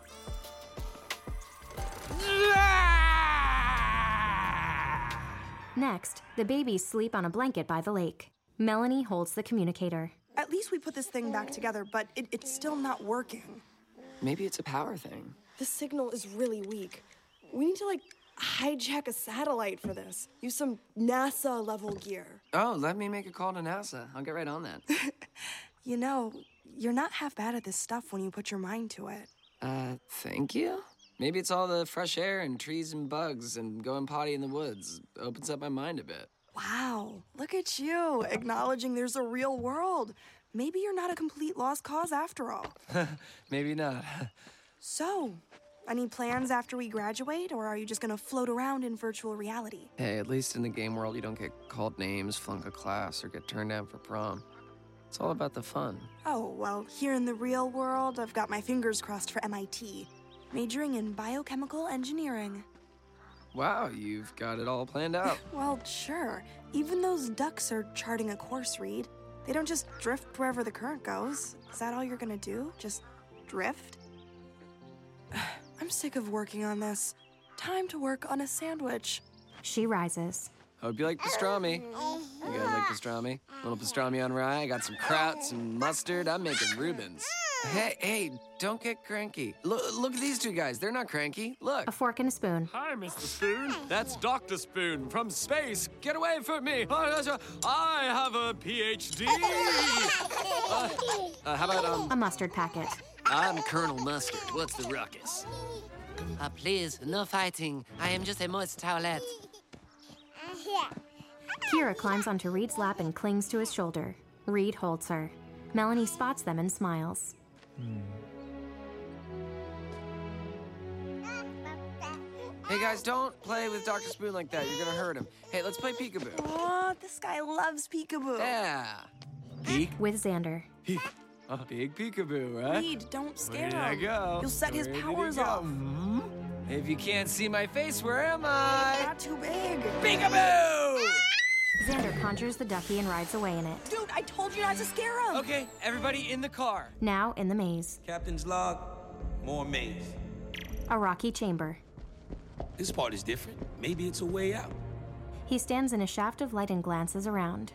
Next, the babies sleep on a blanket by the lake. Melanie holds the communicator. At least we put this thing back together, but it's still not working. Maybe it's a power thing. The signal is really weak. We need to, hijack a satellite for this. Use some NASA-level gear. Oh, let me make a call to NASA. I'll get right on that. You know, you're not half bad at this stuff when you put your mind to it. Thank you? Maybe it's all the fresh air and trees and bugs and going potty in the woods. Opens up my mind a bit. Wow, look at you, acknowledging there's a real world. Maybe you're not a complete lost cause after all. Maybe not. So, any plans after we graduate, or are you just gonna float around in virtual reality? Hey, at least in the game world, you don't get called names, flunk a class, or get turned down for prom. It's all about the fun. Oh, well, here in the real world, I've got my fingers crossed for MIT, majoring in biochemical engineering. Wow, you've got it all planned out. Well, sure. Even those ducks are charting a course, Reed. They don't just drift wherever the current goes. Is that all you're gonna do? Just drift? I'm sick of working on this. Time to work on a sandwich. She rises. Hope you like pastrami. You guys like pastrami? A little pastrami on rye. I got some kraut, some mustard. I'm making Reubens. Hey, don't get cranky. Look at these two guys. They're not cranky. Look. A fork and a spoon. Hi, Mr. Spoon. That's Dr. Spoon from space. Get away from me. I have a PhD. How about, A mustard packet. I'm Colonel Mustard. What's the ruckus? Please, no fighting. I am just a moist towelette. Kira climbs onto Reed's lap and clings to his shoulder. Reed holds her. Melanie spots them and smiles. Hey guys, don't play with Dr. Spoon like that. You're gonna hurt him. Hey, let's play peekaboo. Oh, this guy loves peekaboo. Yeah. Peek? With Xander. Peek. A big peekaboo, right? Reed, don't scare Where him. did I go? You'll set his Where did powers he go? off. If you can't see my face, where am I? Not too big. Peekaboo! Xander conjures the ducky and rides away in it. Dude, I told you not to scare him. Okay, everybody in the car. Now in the maze. Captain's log, more maze. A rocky chamber. This part is different. Maybe it's a way out. He stands in a shaft of light and glances around.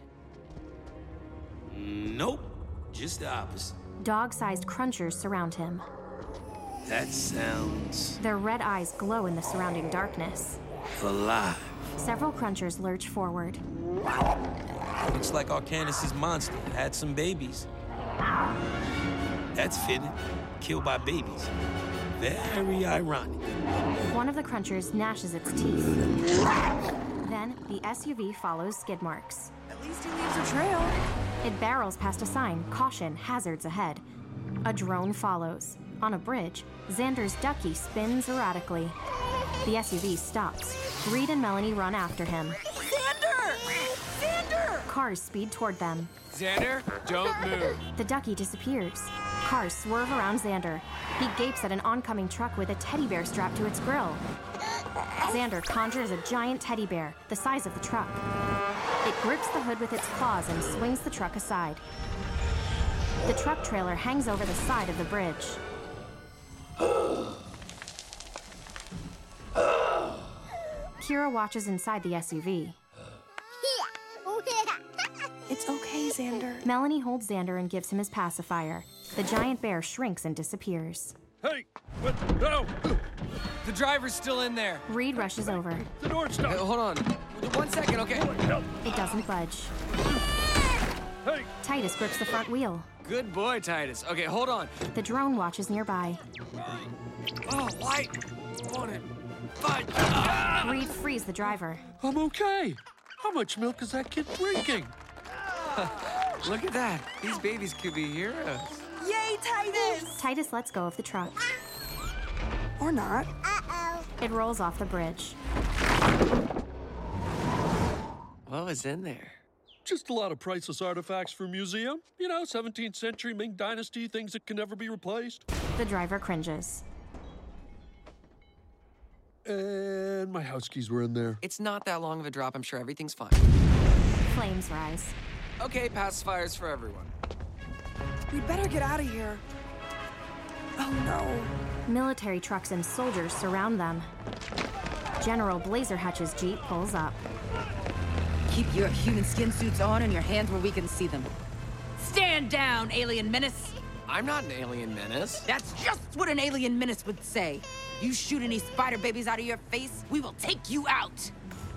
Nope, just the opposite. Dog-sized crunchers surround him. That sounds Their red eyes glow in the surrounding darkness. alive. Several crunchers lurch forward. Looks like Arcanus' monster had some babies. That's fitting. Killed by babies. Very ironic. One of the crunchers gnashes its teeth. Then the SUV follows skid marks. At least he leaves a trail. It barrels past a sign, caution, hazards ahead. A drone follows. On a bridge, Xander's ducky spins erratically. The SUV stops. Reed and Melanie run after him. Xander! Xander! Cars speed toward them. Xander, don't move. The ducky disappears. Cars swerve around Xander. He gapes at an oncoming truck with a teddy bear strapped to its grill. Xander conjures a giant teddy bear, the size of the truck. It grips the hood with its claws and swings the truck aside. The truck trailer hangs over the side of the bridge. Kira watches inside the SUV. It's okay, Xander. Melanie holds Xander and gives him his pacifier. The giant bear shrinks and disappears. Hey, what? No! The driver's still in there. Reed rushes over. The door's stuck. Hold on. 1 second, okay? It doesn't budge. Hey! Titus grips the front wheel. Good boy, Titus. Okay, hold on. The drone watches nearby. Oh, light on it. But Reed frees the driver. I'm okay. How much milk is that kid drinking? Look at that. These babies could be heroes. Yay, Titus! Titus lets go of the truck. Or not. It rolls off the bridge. What was in there? Just a lot of priceless artifacts for a museum. You know, 17th century Ming Dynasty, things that can never be replaced. The driver cringes. And my house keys were in there. It's not that long of a drop. I'm sure everything's fine. Flames rise. Okay, pacifiers for everyone. We'd better get out of here. Oh, no. Military trucks and soldiers surround them. General Blazer Hutch's Jeep pulls up. Keep your human skin suits on and your hands where we can see them. Stand down, alien menace! I'm not an alien menace. That's just what an alien menace would say. You shoot any spider babies out of your face, we will take you out.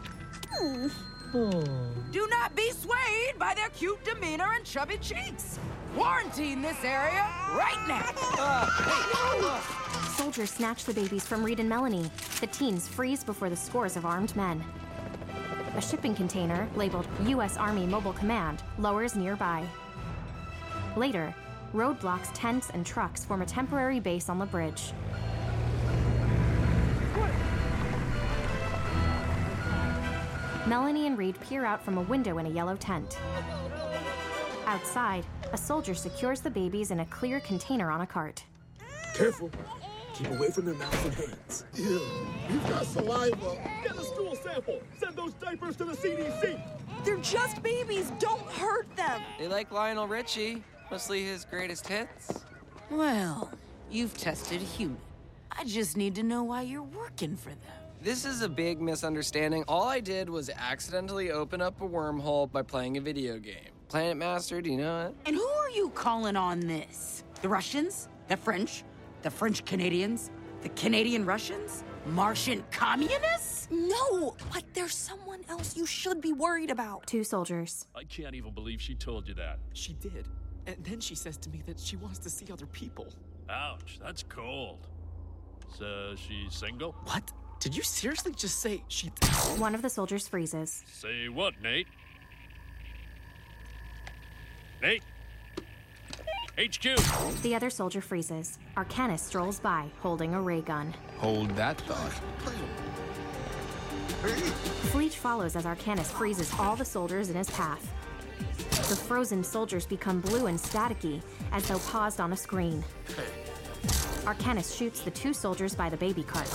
Do not be swayed by their cute demeanor and chubby cheeks. Quarantine this area right now. Soldiers snatch the babies from Reed and Melanie. The teens freeze before the scores of armed men. A shipping container, labeled U.S. Army Mobile Command, lowers nearby. Later, roadblocks, tents, and trucks form a temporary base on the bridge. Melanie and Reed peer out from a window in a yellow tent. Outside, a soldier secures the babies in a clear container on a cart. Careful. Keep away from their mouths and hands. Ew, you've got saliva. Get a stool sample. Send those diapers to the CDC. They're just babies. Don't hurt them. They like Lionel Richie. Mostly his greatest hits. Well, you've tested human. I just need to know why you're working for them. This is a big misunderstanding. All I did was accidentally open up a wormhole by playing a video game. Planet Master, do you know it? And who are you calling on this? The Russians? The French? The French Canadians? The Canadian Russians? Martian communists? No, but there's someone else you should be worried about. 2 soldiers. I can't even believe she told you that. She did. And then she says to me that she wants to see other people. Ouch, that's cold. So she's single? What? Did you seriously just say she... One of the soldiers freezes. Say what, Nate? Nate? HQ! The other soldier freezes. Arcanus strolls by, holding a ray gun. Hold that thought. Fleech follows as Arcanus freezes all the soldiers in his path. The frozen soldiers become blue and staticky, as though paused on a screen. Arcanus shoots the 2 soldiers by the baby cart.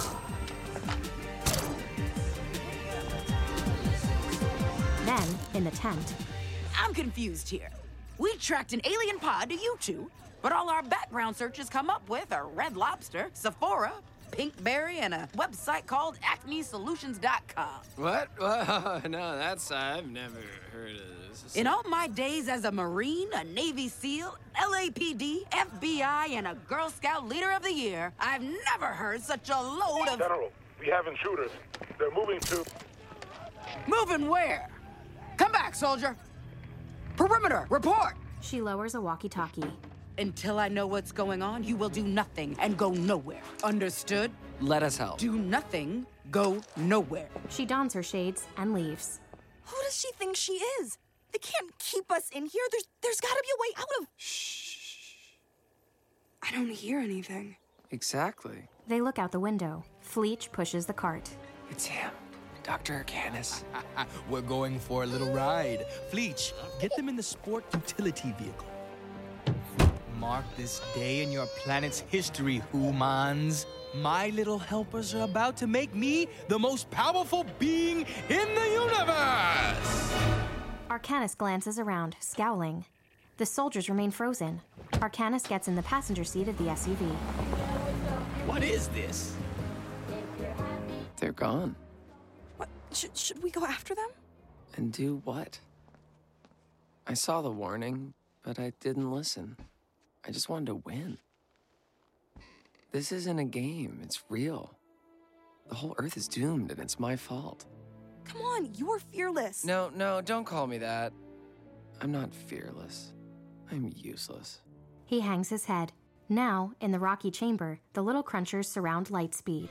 Then, in the tent... I'm confused here. We tracked an alien pod to you 2, but all our background searches come up with are Red Lobster, Sephora, Pinkberry, and a website called AcneSolutions.com. What? No, I've never heard of this. In all my days as a Marine, a Navy SEAL, LAPD, FBI, and a Girl Scout Leader of the Year, I've never heard such a load of... General, we have intruders. They're moving to... Moving where? Come back, soldier. Perimeter, report! She lowers a walkie-talkie. Until I know what's going on, you will do nothing and go nowhere. Understood? Let us help. Do nothing, go nowhere. She dons her shades and leaves. Who does she think she is? They can't keep us in here. There's gotta be a way out of... Shh. I don't hear anything. Exactly. They look out the window. Fleech pushes the cart. It's him. Dr. Arcanus. We're going for a little ride. Fleech, get them in the sport utility vehicle. Mark this day in your planet's history, humans. My little helpers are about to make me the most powerful being in the universe! Arcanus glances around, scowling. The soldiers remain frozen. Arcanus gets in the passenger seat of the SUV. What is this? They're gone. What? Should we go after them? And do what? I saw the warning, but I didn't listen. I just wanted to win. This isn't a game, it's real. The whole Earth is doomed, and it's my fault. Come on, you're fearless. No, don't call me that. I'm not fearless. I'm useless. He hangs his head. Now, in the rocky chamber, the little crunchers surround Lightspeed.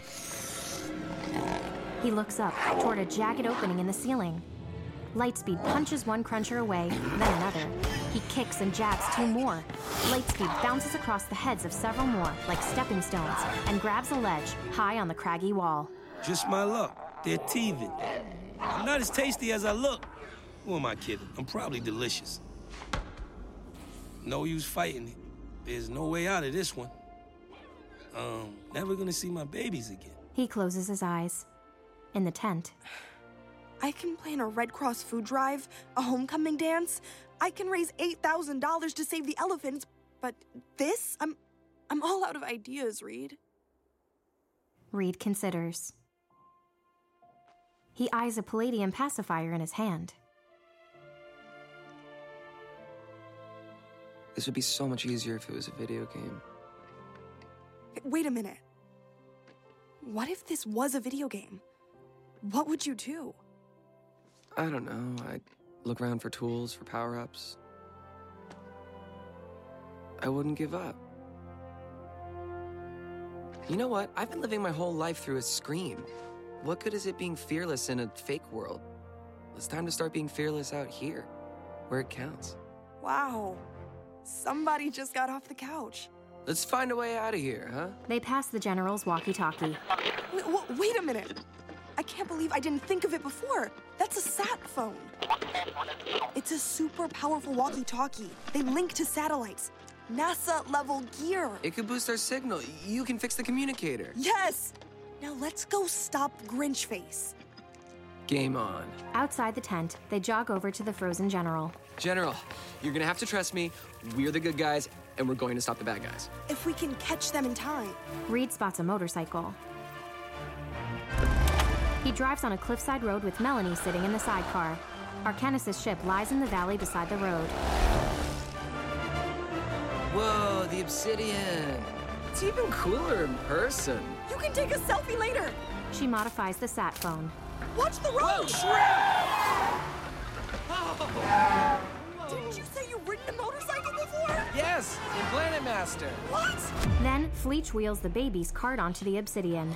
He looks up toward a jagged opening in the ceiling. Lightspeed punches one cruncher away, then another. He kicks and jabs two more. Lightspeed bounces across the heads of several more, like stepping stones, and grabs a ledge high on the craggy wall. Just my luck. They're teething. I'm not as tasty as I look. Who am I kidding? I'm probably delicious. No use fighting it. There's no way out of this one. Never gonna see my babies again. He closes his eyes. In the tent. I can plan a Red Cross food drive, a homecoming dance. I can raise $8,000 to save the elephants, but this? I'm all out of ideas, Reed. Reed considers. He eyes a palladium pacifier in his hand. This would be so much easier if it was a video game. Wait a minute. What if this was a video game? What would you do? I don't know. I'd look around for tools, for power-ups. I wouldn't give up. You know what? I've been living my whole life through a screen. What good is it being fearless in a fake world? It's time to start being fearless out here, where it counts. Wow. Somebody just got off the couch. Let's find a way out of here, huh? They pass the General's walkie-talkie. Wait a minute. I can't believe I didn't think of it before. That's a sat phone. It's a super powerful walkie-talkie. They link to satellites. NASA-level gear. It could boost our signal. You can fix the communicator. Yes! Now let's go stop Grinchface. Game on. Outside the tent, they jog over to the frozen General. General, you're gonna have to trust me. We're the good guys, and we're going to stop the bad guys. If we can catch them in time. Reed spots a motorcycle. He drives on a cliffside road with Melanie sitting in the sidecar. Arcanus' ship lies in the valley beside the road. Whoa, the Obsidian. It's even cooler in person. You can take a selfie later. She modifies the sat phone. Watch the road! Whoa, Didn't you say you've ridden a motorcycle before? Yes, in Planet Master. What? Then, Fleech wheels the baby's cart onto the Obsidian.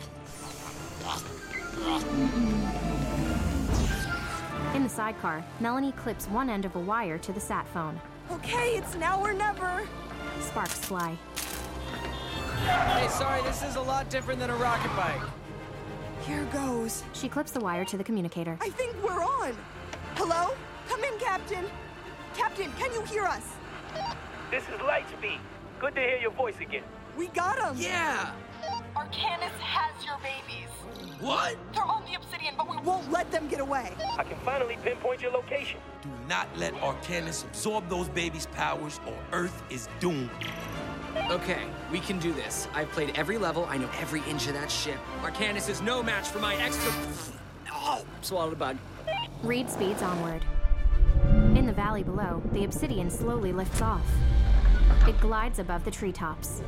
In the sidecar, Melanie clips one end of a wire to the sat phone. Okay, it's now or never. Sparks fly. Hey, sorry, this is a lot different than a rocket bike. Here goes. She clips the wire to the communicator. I think we're on. Hello? Come in, Captain. Captain, can you hear us? This is Lightspeed. Good to hear your voice again. We got him. Yeah. Arcanus has your babies. What? They're on the Obsidian, but we won't let them get away. I can finally pinpoint your location. Do not let Arcanus absorb those babies' powers or Earth is doomed. Okay, we can do this. I've played every level. I know every inch of that ship. Arcanus is no match for my extra... Oh, swallowed a bug. Reed speeds onward. In the valley below, the Obsidian slowly lifts off. It glides above the treetops.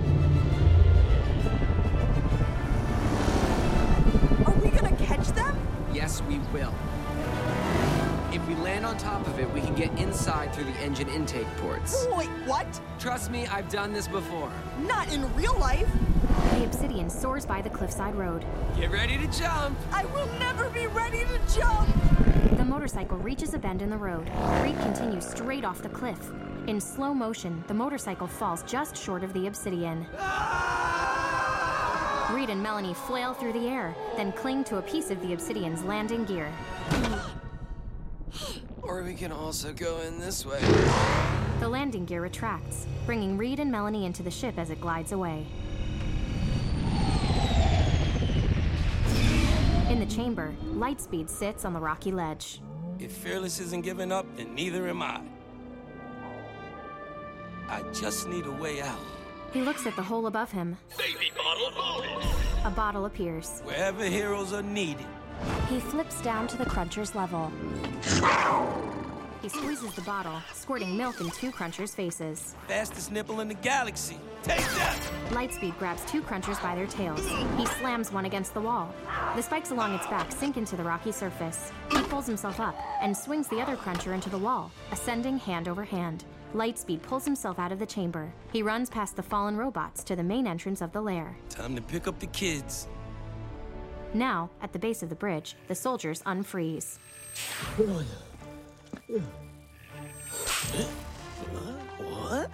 Are we gonna catch them? Yes, we will. If we land on top of it, we can get inside through the engine intake ports. Wait, what? Trust me, I've done this before. Not in real life. The Obsidian soars by the cliffside road. Get ready to jump. I will never be ready to jump. The motorcycle reaches a bend in the road. Reed continues straight off the cliff. In slow motion, the motorcycle falls just short of the Obsidian. Reed and Melanie flail through the air, then cling to a piece of the Obsidian's landing gear. Or we can also go in this way. The landing gear retracts, bringing Reed and Melanie into the ship as it glides away. In the chamber, Lightspeed sits on the rocky ledge. If Fearless isn't giving up, then neither am I. I just need a way out. He looks at the hole above him. Baby bottle bonus. A bottle appears. Wherever heroes are needed. He flips down to the Cruncher's level. He squeezes the bottle, squirting milk in two Crunchers' faces. Fastest nipple in the galaxy. Take that! Lightspeed grabs two Crunchers by their tails. He slams one against the wall. The spikes along its back sink into the rocky surface. He pulls himself up and swings the other Cruncher into the wall, ascending hand over hand. Lightspeed pulls himself out of the chamber. He runs past the fallen robots to the main entrance of the lair. Time to pick up the kids. Now, at the base of the bridge, the soldiers unfreeze. What?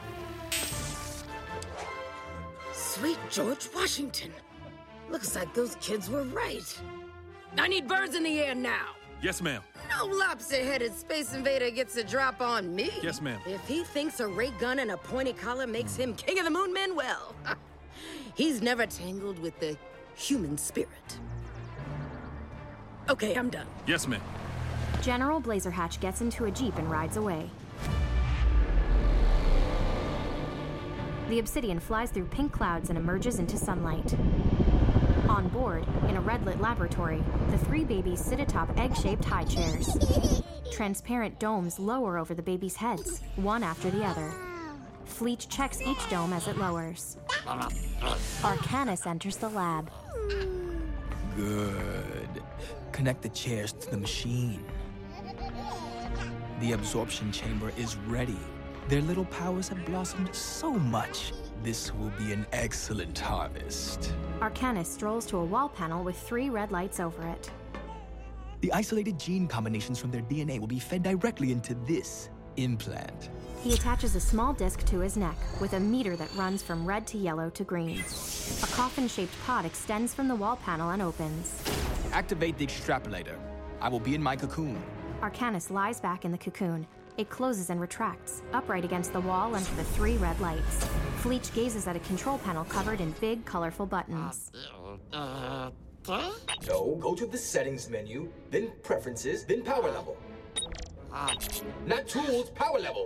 Sweet George Washington. Looks like those kids were right. I need birds in the air now. Yes, ma'am. No lobster-headed space invader gets a drop on me. Yes, ma'am. If he thinks a ray gun and a pointy collar makes him king of the moon men, well, he's never tangled with the human spirit. Okay, I'm done. Yes, ma'am. General Blazerhatch gets into a jeep and rides away. The Obsidian flies through pink clouds and emerges into sunlight. On board, in a red-lit laboratory, the three babies sit atop egg-shaped high chairs. Transparent domes lower over the babies' heads, one after the other. Fleech checks each dome as it lowers. Arcanus enters the lab. Good. Connect the chairs to the machine. The absorption chamber is ready. Their little powers have blossomed so much. This will be an excellent harvest. Arcanus strolls to a wall panel with 3 red lights over it. The isolated gene combinations from their DNA will be fed directly into this implant. He attaches a small disc to his neck with a meter that runs from red to yellow to green. A coffin-shaped pod extends from the wall panel and opens. Activate the extrapolator. I will be in my cocoon. Arcanus lies back in the cocoon. It closes and retracts, upright against the wall under the 3 red lights. Fleech gazes at a control panel covered in big, colorful buttons. So, go to the settings menu, then preferences, then power level. Not tools, power level.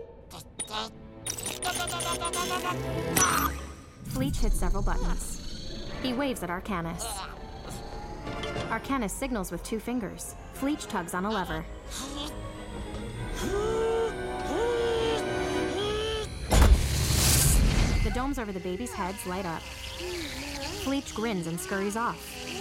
Fleech hits several buttons. He waves at Arcanus. Arcanus signals with 2 fingers. Fleech tugs on a lever. The domes over the babies' heads light up. Fleech grins and scurries off.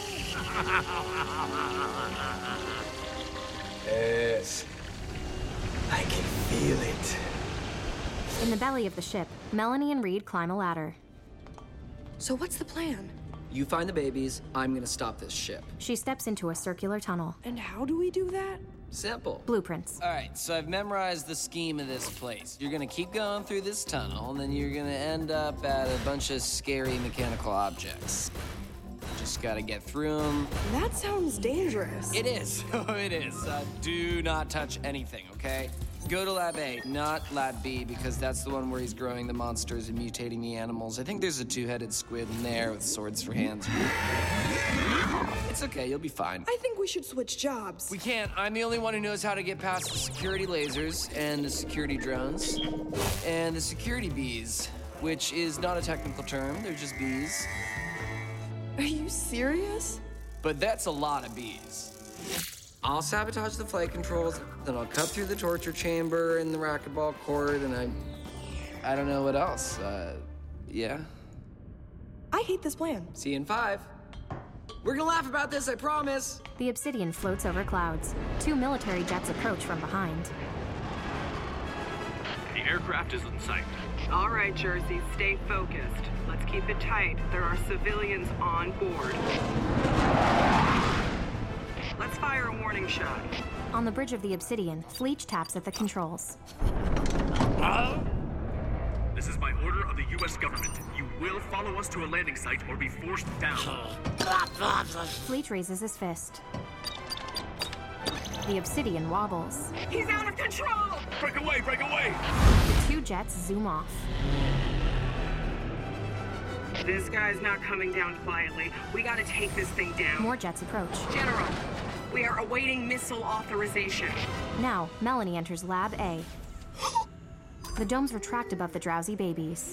Yes. I can feel it. In the belly of the ship, Melanie and Reed climb a ladder. So what's the plan? You find the babies, I'm gonna stop this ship. She steps into a circular tunnel. And how do we do that? Simple. Blueprints. All right, so I've memorized the scheme of this place. You're gonna keep going through this tunnel, and then you're gonna end up at a bunch of scary mechanical objects. Just gotta get through them. That sounds dangerous. It is. It is. Do not touch anything, okay? Go to Lab A, not Lab B, because that's the one where he's growing the monsters and mutating the animals. I think there's a 2-headed squid in there with swords for hands. It's okay, you'll be fine. I think we should switch jobs. We can't. I'm the only one who knows how to get past the security lasers and the security drones and the security bees, which is not a technical term. They're just bees. Are you serious? But that's a lot of bees. I'll sabotage the flight controls, then I'll cut through the torture chamber and the racquetball court, and I don't know what else. Yeah. I hate this plan. See you in 5. We're gonna laugh about this, I promise. The Obsidian floats over clouds. 2 military jets approach from behind. The aircraft is in sight. All right, Jersey, stay focused. Let's keep it tight. There are civilians on board. Let's fire a warning shot. On the bridge of the Obsidian, Fleech taps at the controls. This is by order of the U.S. government. You will follow us to a landing site or be forced down. Fleech raises his fist. The Obsidian wobbles. He's out of control! Break away, break away! The 2 jets zoom off. This guy's not coming down quietly. We gotta take this thing down. More jets approach. General, we are awaiting missile authorization. Now, Melanie enters Lab A. The domes retract above the drowsy babies.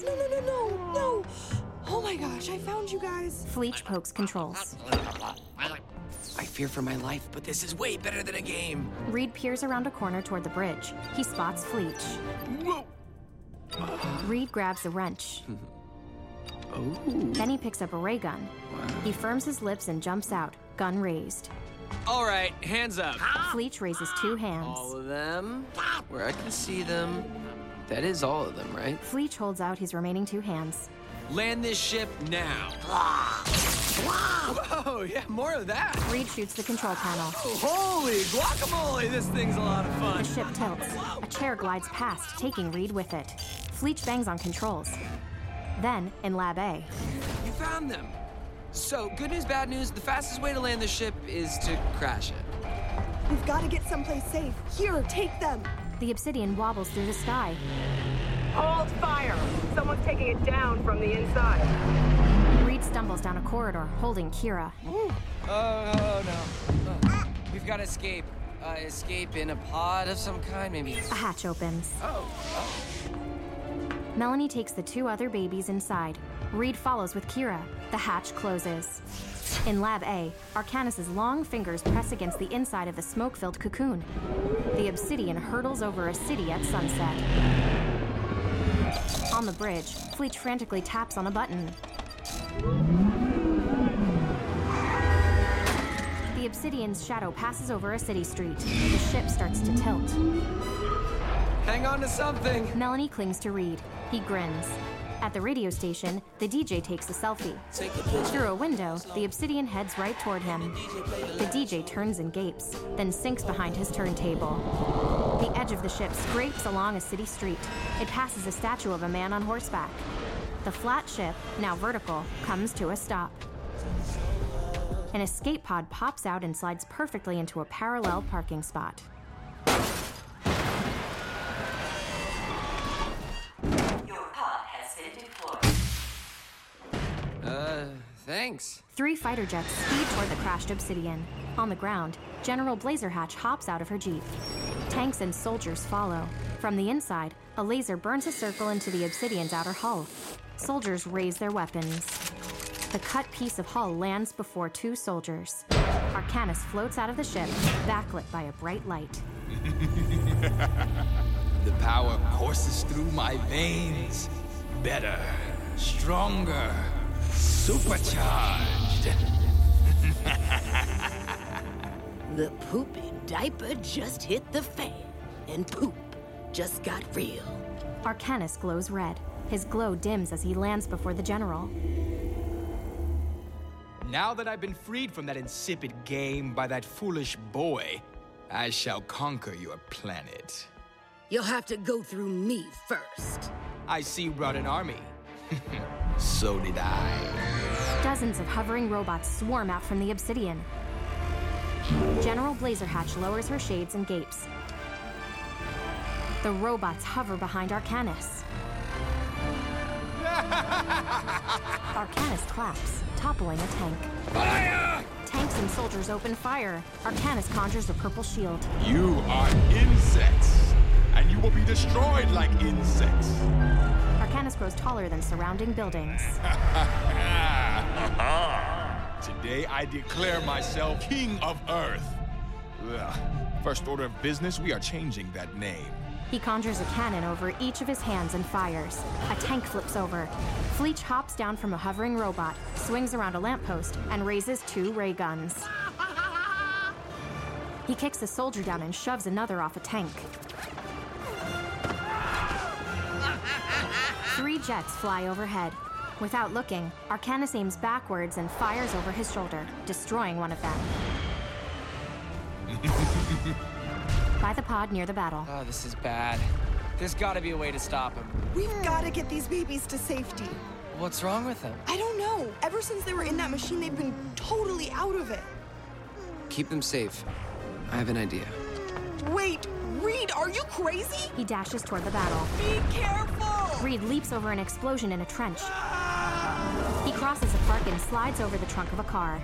No! Oh my gosh, I found you guys. Fleech pokes controls. I fear for my life, but this is way better than a game. Reed peers around a corner toward the bridge. He spots Fleech. Whoa! Reed grabs a wrench. Oh. Then he picks up a ray gun. Wow. He firms his lips and jumps out, gun raised. All right, hands up. Fleech raises 2 hands. All of them, where I can see them. That is all of them, right? Fleech holds out his remaining 2 hands. Land this ship now. Whoa, yeah, more of that. Reed shoots the control panel. Holy guacamole, this thing's a lot of fun. The ship tilts. A chair glides past, taking Reed with it. Fleech bangs on controls. Then, in Lab A. You found them. So, good news, bad news, the fastest way to land the ship is to crash it. We've got to get someplace safe. Here, take them. The Obsidian wobbles through the sky. Hold fire! Someone's taking it down from the inside. Reed stumbles down a corridor, holding Kira. Oh, no. We've got to escape. Escape in a pod of some kind, maybe. A hatch opens. Oh. Melanie takes the 2 other babies inside. Reed follows with Kira. The hatch closes. In Lab A, Arcanus' long fingers press against the inside of the smoke-filled cocoon. The Obsidian hurtles over a city at sunset. On the bridge, Fleech frantically taps on a button. The Obsidian's shadow passes over a city street. The ship starts to tilt. Hang on to something. Melanie clings to Reed. He grins. At the radio station, the DJ takes a selfie. Through a window, the Obsidian heads right toward him. The DJ turns and gapes, then sinks behind his turntable. The edge of the ship scrapes along a city street. It passes a statue of a man on horseback. The flat ship, now vertical, comes to a stop. An escape pod pops out and slides perfectly into a parallel parking spot. Thanks. 3 fighter jets speed toward the crashed Obsidian. On the ground, General Blazerhatch hops out of her jeep. Tanks and soldiers follow. From the inside, a laser burns a circle into the Obsidian's outer hull. Soldiers raise their weapons. The cut piece of hull lands before 2 soldiers. Arcanus floats out of the ship, backlit by a bright light. The power courses through my veins. Better, stronger, supercharged. The poopy diaper just hit the fan, and poop just got real. Arcanus glows red. His glow dims as he lands before the general. Now that I've been freed from that insipid game by that foolish boy, I shall conquer your planet. You'll have to go through me first. I see you brought an army. So did I. Dozens of hovering robots swarm out from the Obsidian. General Blazerhatch lowers her shades and gapes. The robots hover behind Arcanus. Arcanus claps, toppling a tank. Fire! Tanks and soldiers open fire. Arcanus conjures a purple shield. You are insects, and you will be destroyed like insects. Arcanus grows taller than surrounding buildings. Today I declare myself King of Earth. Ugh. First order of business, we are changing that name. He conjures a cannon over each of his hands and fires. A tank flips over. Fleech hops down from a hovering robot, swings around a lamppost, and raises 2 ray guns. He kicks a soldier down and shoves another off a tank. 3 jets fly overhead. Without looking, Arcanus aims backwards and fires over his shoulder, destroying one of them. By the pod near the battle. Oh, this is bad. There's gotta be a way to stop him. We've gotta get these babies to safety. What's wrong with them? I don't know. Ever since they were in that machine, they've been totally out of it. Keep them safe. I have an idea. Wait, Reed, are you crazy? He dashes toward the battle. Be careful! Reed leaps over an explosion in a trench. He crosses a park and slides over the trunk of a car.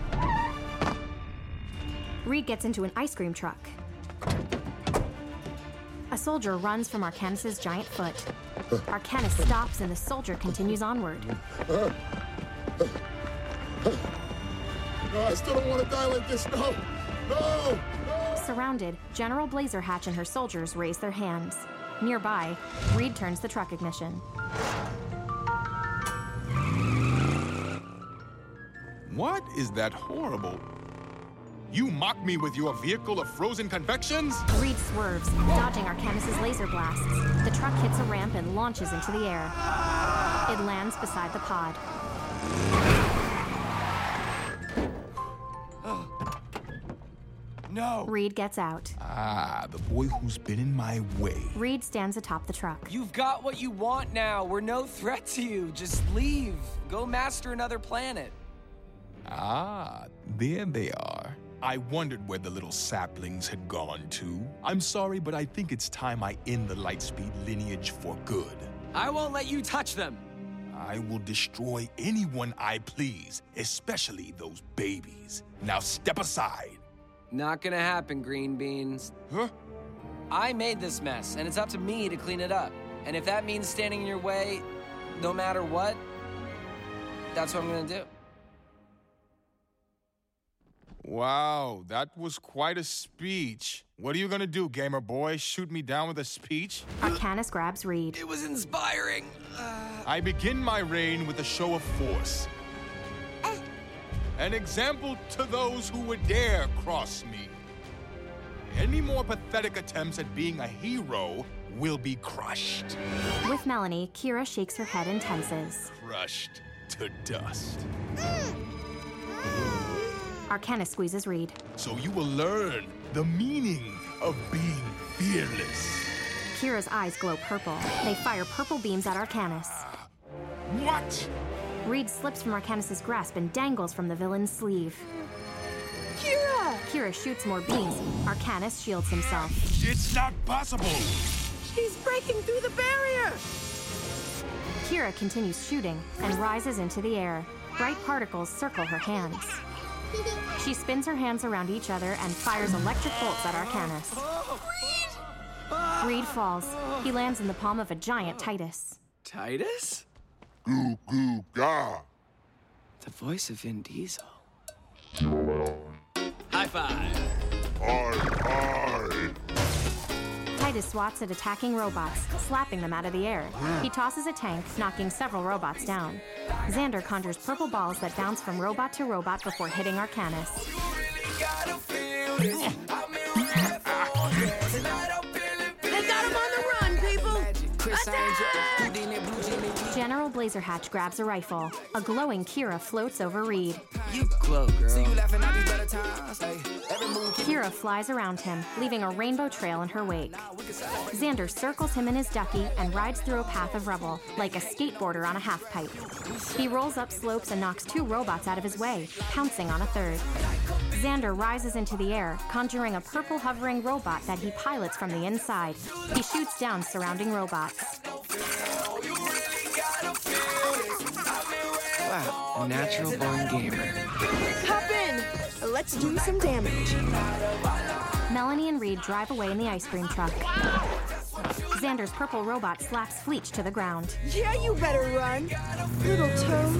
Reed gets into an ice cream truck. A soldier runs from Arcanus' giant foot. Arcanus stops and the soldier continues onward. No, I still don't want to die like this. No! No! Surrounded, General Blazerhatch and her soldiers raise their hands. Nearby, Reed turns the truck ignition. What is that horrible? You mock me with your vehicle of frozen convections? Reed swerves, dodging Arcanis' laser blasts. The truck hits a ramp and launches into the air. It lands beside the pod. No! Reed gets out. Ah, the boy who's been in my way. Reed stands atop the truck. You've got what you want now. We're no threat to you. Just leave. Go master another planet. Ah, there they are. I wondered where the little saplings had gone to. I'm sorry, but I think it's time I end the Lightspeed lineage for good. I won't let you touch them. I will destroy anyone I please, especially those babies. Now step aside. Not gonna happen, Green Beans. Huh? I made this mess, and it's up to me to clean it up. And if that means standing in your way, no matter what, that's what I'm gonna do. Wow, that was quite a speech. What are you gonna do, gamer boy? Shoot me down with a speech? Arcanis grabs Reed. It was inspiring. I begin my reign with a show of force. An example to those who would dare cross me. Any more pathetic attempts at being a hero will be crushed. With Melanie, Kira shakes her head and tenses. Crushed to dust. Arcanis squeezes Reed. So you will learn the meaning of being fearless. Kira's eyes glow purple. They fire purple beams at Arcanis. What? Reed slips from Arcanis' grasp and dangles from the villain's sleeve. Kira! Kira shoots more beams. Arcanis shields himself. It's not possible! She's breaking through the barrier! Kira continues shooting and rises into the air. Bright particles circle her hands. She spins her hands around each other and fires electric bolts at Arcanis. Reed falls. He lands in the palm of a giant Titus. Titus? Goo goo ga. The voice of Vin Diesel. High five. Aye. Titus swats at attacking robots, slapping them out of the air. He tosses a tank, knocking several robots down. Xander conjures purple balls that bounce from robot to robot before hitting Arcanis. They got him on the run, people! Attack! General Blazerhatch grabs a rifle. A glowing Kira floats over Reed. You glow, girl. Kira flies around him, leaving a rainbow trail in her wake. Xander circles him in his ducky and rides through a path of rubble, like a skateboarder on a half-pipe. He rolls up slopes and knocks 2 robots out of his way, pouncing on a 3rd. Xander rises into the air, conjuring a purple hovering robot that he pilots from the inside. He shoots down surrounding robots. Wow, a natural-born gamer. Hop in! Let's do some damage. Melanie and Reed drive away in the ice cream truck. Xander's purple robot slaps Fleech to the ground. Yeah, you better run, little toad.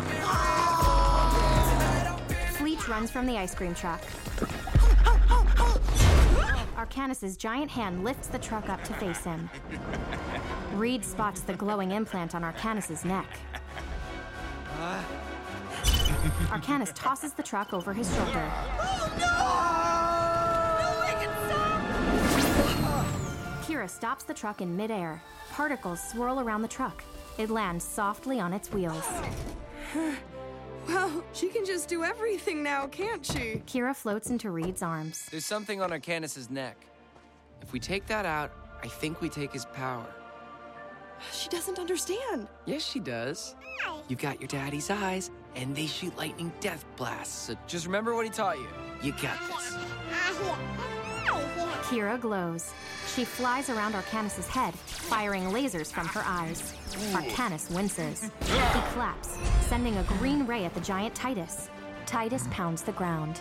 Fleech runs from the ice cream truck. Arcanis' giant hand lifts the truck up to face him. Reed spots the glowing implant on Arcanis' neck. Arcanis tosses the truck over his shoulder. Oh, no! No, make it stop! Kira stops the truck in midair. Particles swirl around the truck. It lands softly on its wheels. Well, she can just do everything now, can't she? Kira floats into Reed's arms. There's something on Arcanis' neck. If we take that out, I think we take his power. She doesn't understand. Yes, she does. You got your daddy's eyes, and they shoot lightning death blasts, so just remember what he taught you. You got this. Kira glows. She flies around Arcanis' head, firing lasers from her eyes. Arcanis winces. He claps, sending a green ray at the giant Titus. Titus pounds the ground.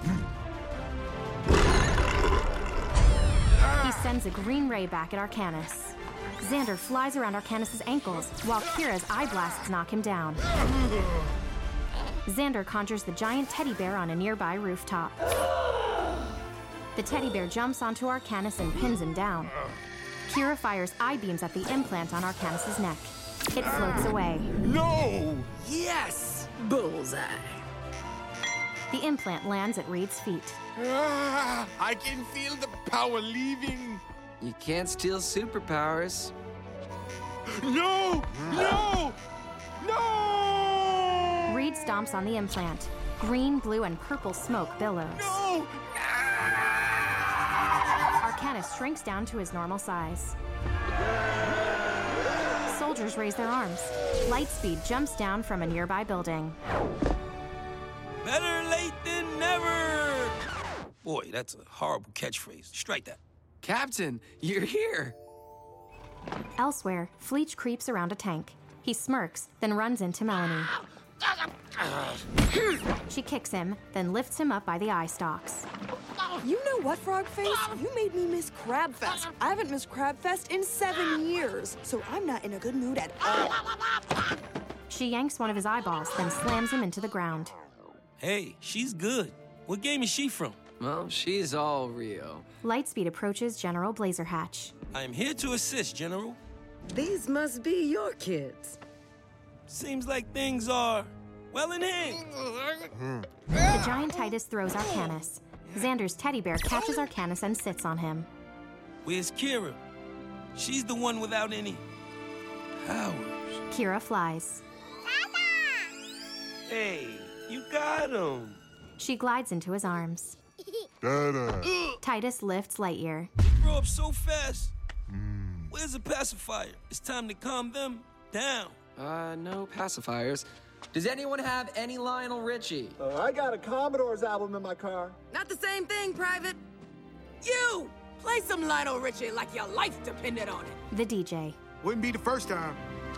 He sends a green ray back at Arcanis. Xander flies around Arcanis' ankles, while Kira's eye blasts knock him down. Xander conjures the giant teddy bear on a nearby rooftop. The teddy bear jumps onto Arcanus and pins him down. Kira fires eye beams at the implant on Arcanus' neck. It floats away. No! Yes! Bullseye. The implant lands at Reed's feet. I can feel the power leaving. You can't steal superpowers. No! No! No! Reed stomps on the implant. Green, blue, and purple smoke billows. No! Arcanus shrinks down to his normal size. Soldiers raise their arms. Lightspeed jumps down from a nearby building. Better late than never! Boy, that's a horrible catchphrase. Strike that. Captain, you're here. Elsewhere, Fleech creeps around a tank. He smirks, then runs into Melanie. She kicks him, then lifts him up by the eye stalks. You know what, Frogface? You made me miss Crabfest. I haven't missed Crabfest in 7 years, so I'm not in a good mood at all. She yanks one of his eyeballs, then slams him into the ground. Hey, she's good. What game is she from? Well, she's all Rio. Lightspeed approaches General Blazerhatch. I am here to assist, General. These must be your kids. Seems like things are well in hand. The giant Titus throws Arcanus. Xander's teddy bear catches Arcanus and sits on him. Where's Kira? She's the one without any powers. Kira flies. Hey, you got him. She glides into his arms. Dada. Titus lifts Lightyear. You grow up so fast. Where's the pacifier? It's time to calm them down. No pacifiers. Does anyone have any Lionel Richie? I got a Commodore's album in my car. Not the same thing, Private. You! Play some Lionel Richie like your life depended on it. The DJ. Wouldn't be the first time.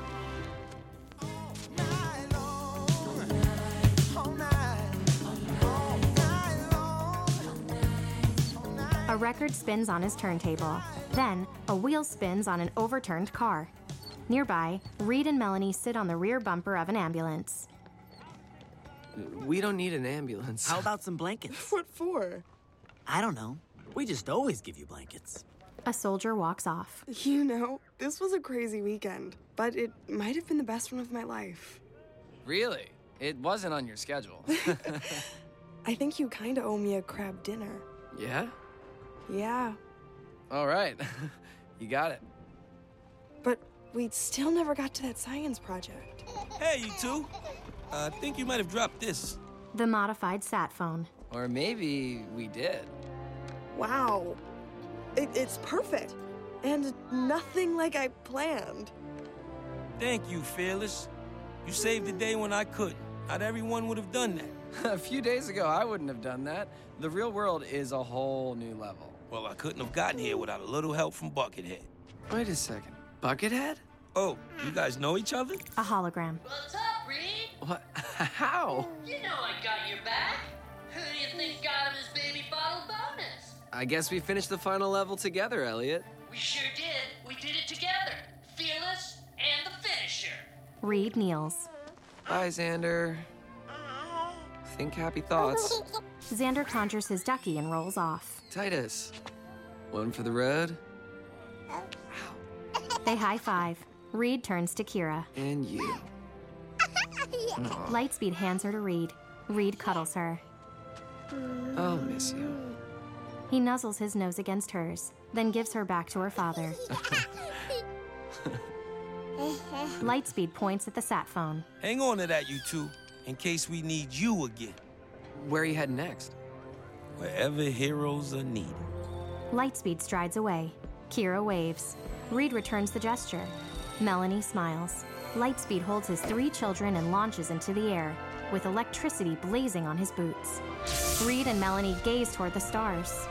A record spins on his turntable. Then, a wheel spins on an overturned car. Nearby, Reed and Melanie sit on the rear bumper of an ambulance. We don't need an ambulance. How about some blankets? What for? I don't know. We just always give you blankets. A soldier walks off. You know, this was a crazy weekend, but it might have been the best one of my life. Really? It wasn't on your schedule. I think you kinda owe me a crab dinner. Yeah? Yeah. All right. You got it. But we still never got to that science project. Hey, you two. I think you might have dropped this. The modified sat phone. Or maybe we did. Wow. It's perfect. And nothing like I planned. Thank you, Fearless. You saved the day when I couldn't. Not everyone would have done that. A few days ago, I wouldn't have done that. The real world is a whole new level. Well, I couldn't have gotten here without a little help from Buckethead. Wait a second. Buckethead? Oh, you guys know each other? A hologram. What's up, Reed? What? How? You know I got your back. Who do you think got him his baby bottle bonus? I guess we finished the final level together, Elliot. We sure did. We did it together. Fearless and the finisher. Reed kneels. Bye, Xander. Think happy thoughts. Xander conjures his ducky and rolls off. Titus, one for the road? They high-five. Reed turns to Kira. And you. Lightspeed hands her to Reed. Reed cuddles her. I'll miss you. He nuzzles his nose against hers, then gives her back to her father. Lightspeed points at the sat phone. Hang on to that, you two, in case we need you again. Where are you heading next? Wherever heroes are needed. Lightspeed strides away. Kira waves. Reed returns the gesture. Melanie smiles. Lightspeed holds his 3 children and launches into the air, with electricity blazing on his boots. Reed and Melanie gaze toward the stars.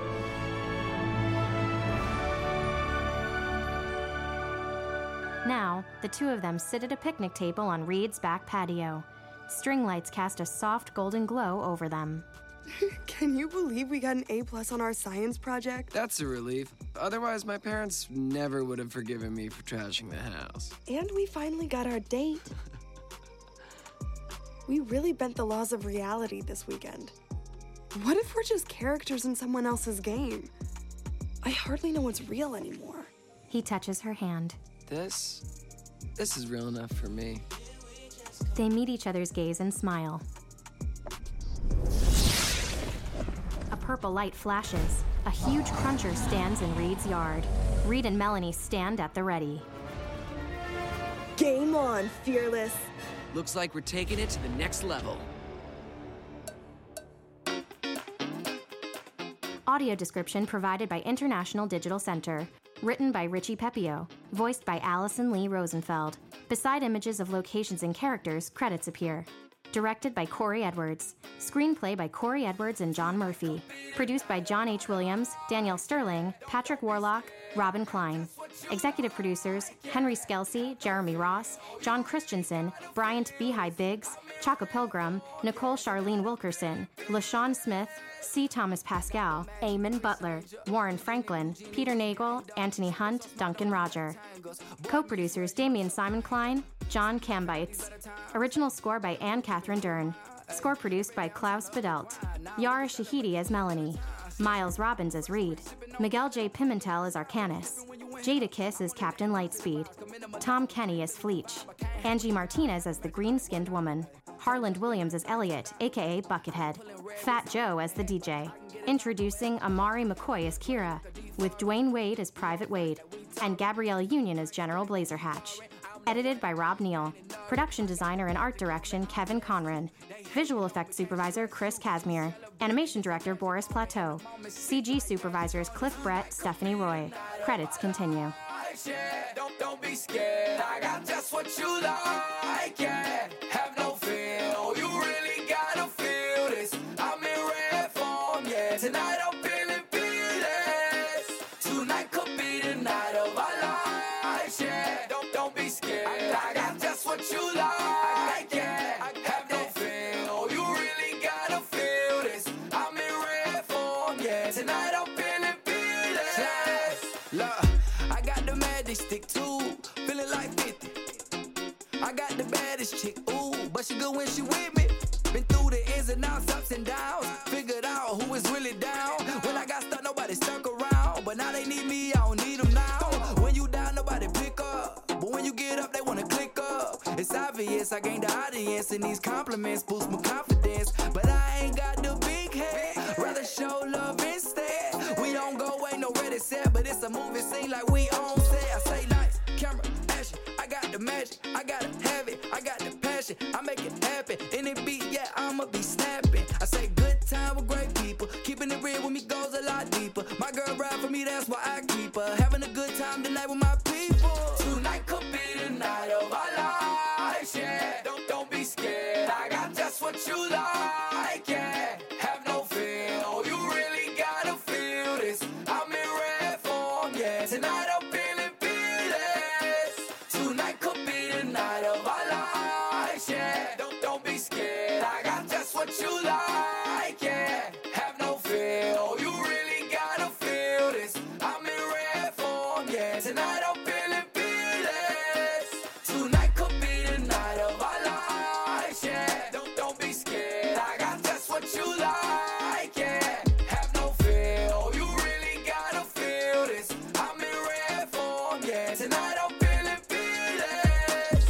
Now, the two of them sit at a picnic table on Reed's back patio. String lights cast a soft golden glow over them. Can you believe we got an A+ on our science project? That's a relief. Otherwise, my parents never would have forgiven me for trashing the house. And we finally got our date. We really bent the laws of reality this weekend. What if we're just characters in someone else's game? I hardly know what's real anymore. He touches her hand. This is real enough for me. They meet each other's gaze and smile. A purple light flashes. A huge cruncher stands in Reed's yard. Reed and Melanie stand at the ready. Game on, Fearless. Looks like we're taking it to the next level. Audio description provided by International Digital Center. Written by Richie Pepio. Voiced by Allison Lee Rosenfeld. Beside images of locations and characters, credits appear. Directed by Corey Edwards. Screenplay by Corey Edwards and John Murphy. Produced by John H. Williams, Danielle Sterling, Patrick Warlock, Robin Klein. Executive producers, Henry Skelsey, Jeremy Ross, John Christensen, Bryant Beehive Biggs, Chaka Pilgrim, Nicole Charlene Wilkerson, LaShawn Smith, C. Thomas Pascal, Eamon Butler, Warren Franklin, Peter Nagel, Anthony Hunt, Duncan Roger. Co-producers Damian Simon Klein, John Cambites. Original score by Anne Catherine Dern. Score produced by Klaus Bedelt. Yara Shahidi as Melanie. Miles Robbins as Reed. Miguel J. Pimentel as Arcanis. Jada Kiss as Captain Lightspeed. Tom Kenny as Fleech. Angie Martinez as the green-skinned woman. Harland Williams as Elliot, aka Buckethead. Fat Joe as the DJ. Introducing Amari McCoy as Kira, with Dwayne Wade as Private Wade, and Gabrielle Union as General Blazerhatch. Edited by Rob Neal. Production designer and art direction Kevin Conran. Visual effects supervisor Chris Casimir. Animation director Boris Plateau. CG supervisors Cliff Brett, Stephanie Roy. Credits continue. Don't be scared. I got just what you like. Yeah. Have no fear. Oh, you really gotta feel this. I'm in red form. Yeah. Tonight I'm feeling fearless. Tonight could be the night of our lives. Yeah. Don't be scared. I got just what you like. Yeah. Have no fear. Oh, you really gotta feel this. I'm in red form. Yeah. Tonight I'm feeling fearless. Look, I got the magic stick too. Feeling like 50. I got the baddest chick, ooh, but she good when she with me. Been through the ins and outs, ups and downs. Figured out who is really down. When I got stuck, nobody stuck around. But now they need me, I don't need them now. When you down, nobody pick up. But when you get up, they wanna click up. It's obvious I gained the audience, and these compliments boost my confidence. But I ain't got the big head, rather show love instead. We don't go, ain't no ready set, but it's a movie scene like we on set. I say lights, camera, action. I got the magic, I gotta have it, I got the passion, I make it happen. Any beat, yeah, I'ma be snapping. I say good time with great people, keeping it real with me goes a lot deeper. My girl ride for me, that's why I keep her. Having a good time tonight with my people. Tonight could be the night of our lives, yeah. Don't be scared, I got just what you like, yeah. Have no fear, oh, you really gotta feel this. I'm in red form, yeah. Tonight I'm feeling fearless. Tonight could be the night of our lives, yeah. Don't be scared, I got just what you like, yeah. Have no fear, oh, you really gotta feel this. I'm in red form, yeah. Tonight I'm feeling fearless. Tonight could be the night of our lives, yeah. Don't be scared, I got just what you like, yeah. Have no fear, oh, you really gotta feel this. I'm in red form, yeah. Tonight I'm feeling fearless.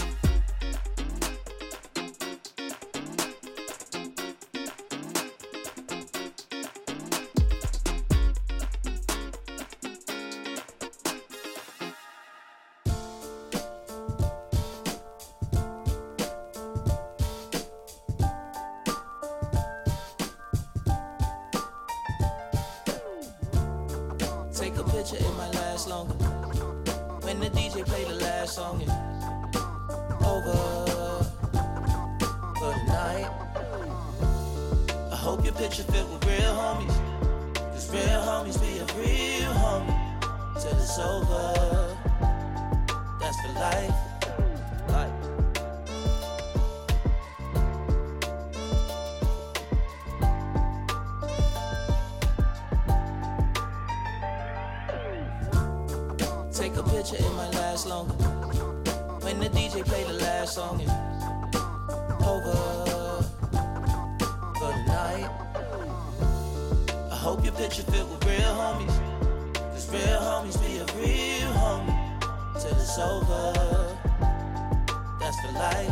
Take a picture, it might last longer. When the DJ play the last song, it's over for the night. I hope your picture filled with real homies, 'cause real homies be a real homie till it's over. That's the life. Take a picture, it might last longer. When the DJ play the last song, it's over picture filled with real homies. Cause real homies be a real homie till it's over. That's the life.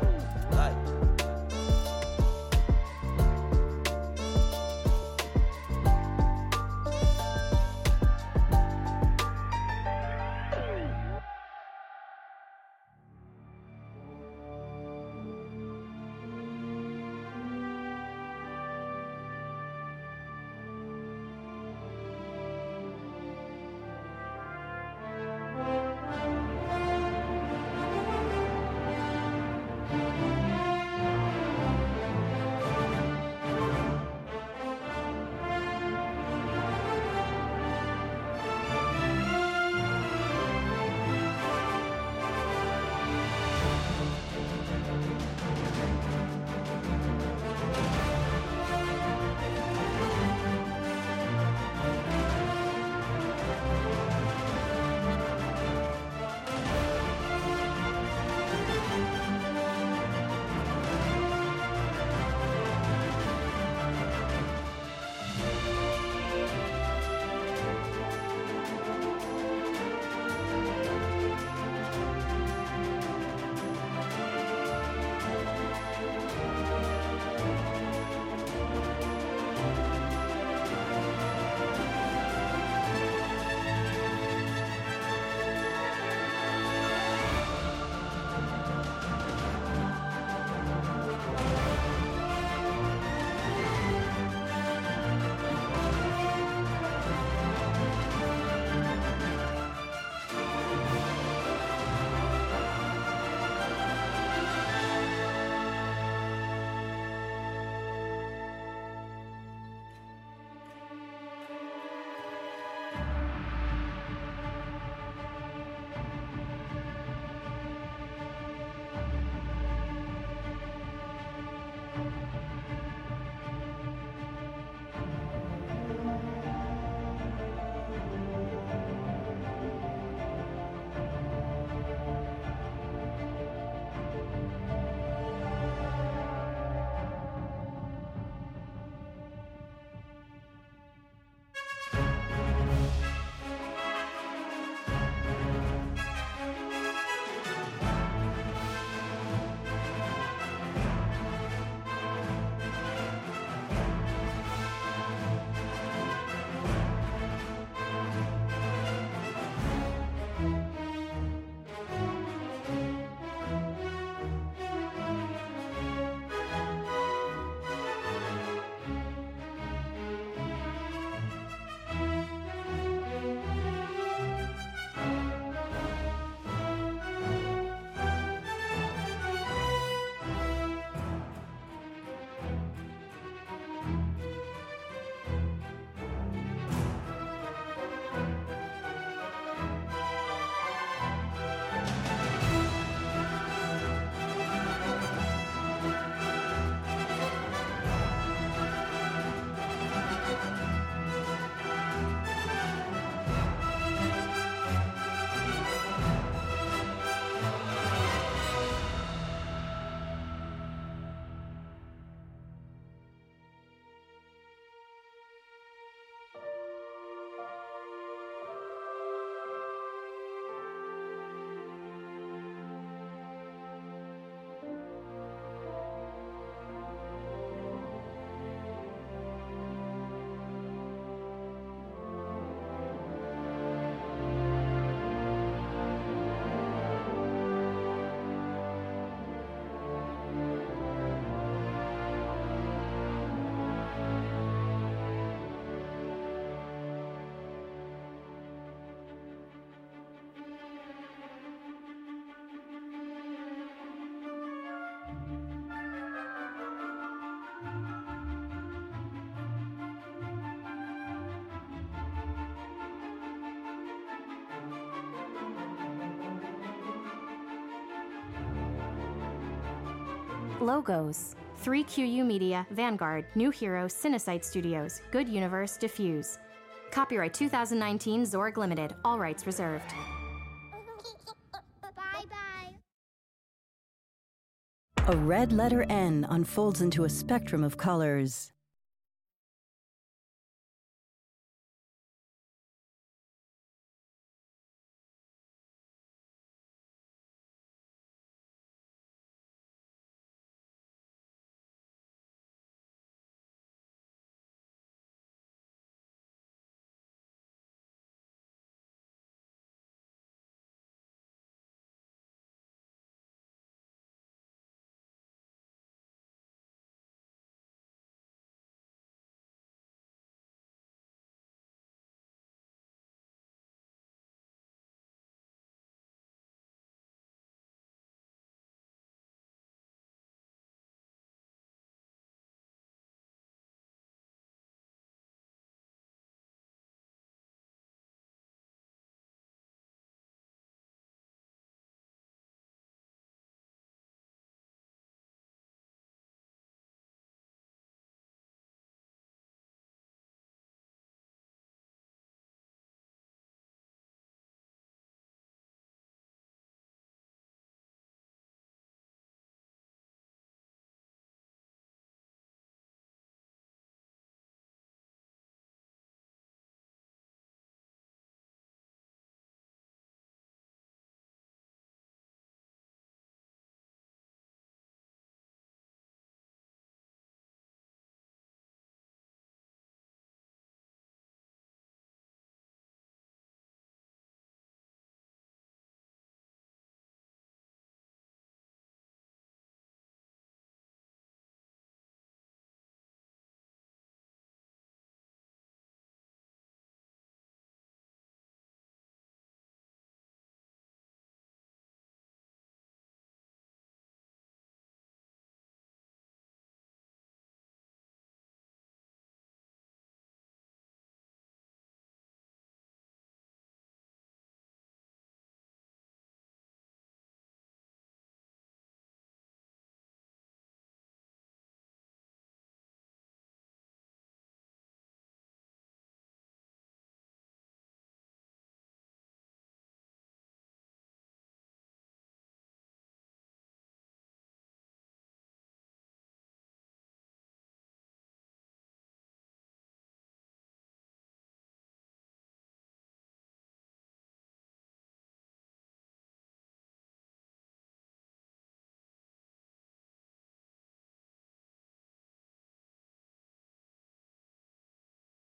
Logos. 3QU Media, Vanguard, New Hero, Cinesight Studios, Good Universe, Diffuse. Copyright 2019 Zorg Limited. All rights reserved. Bye-bye. A red letter N unfolds into a spectrum of colors.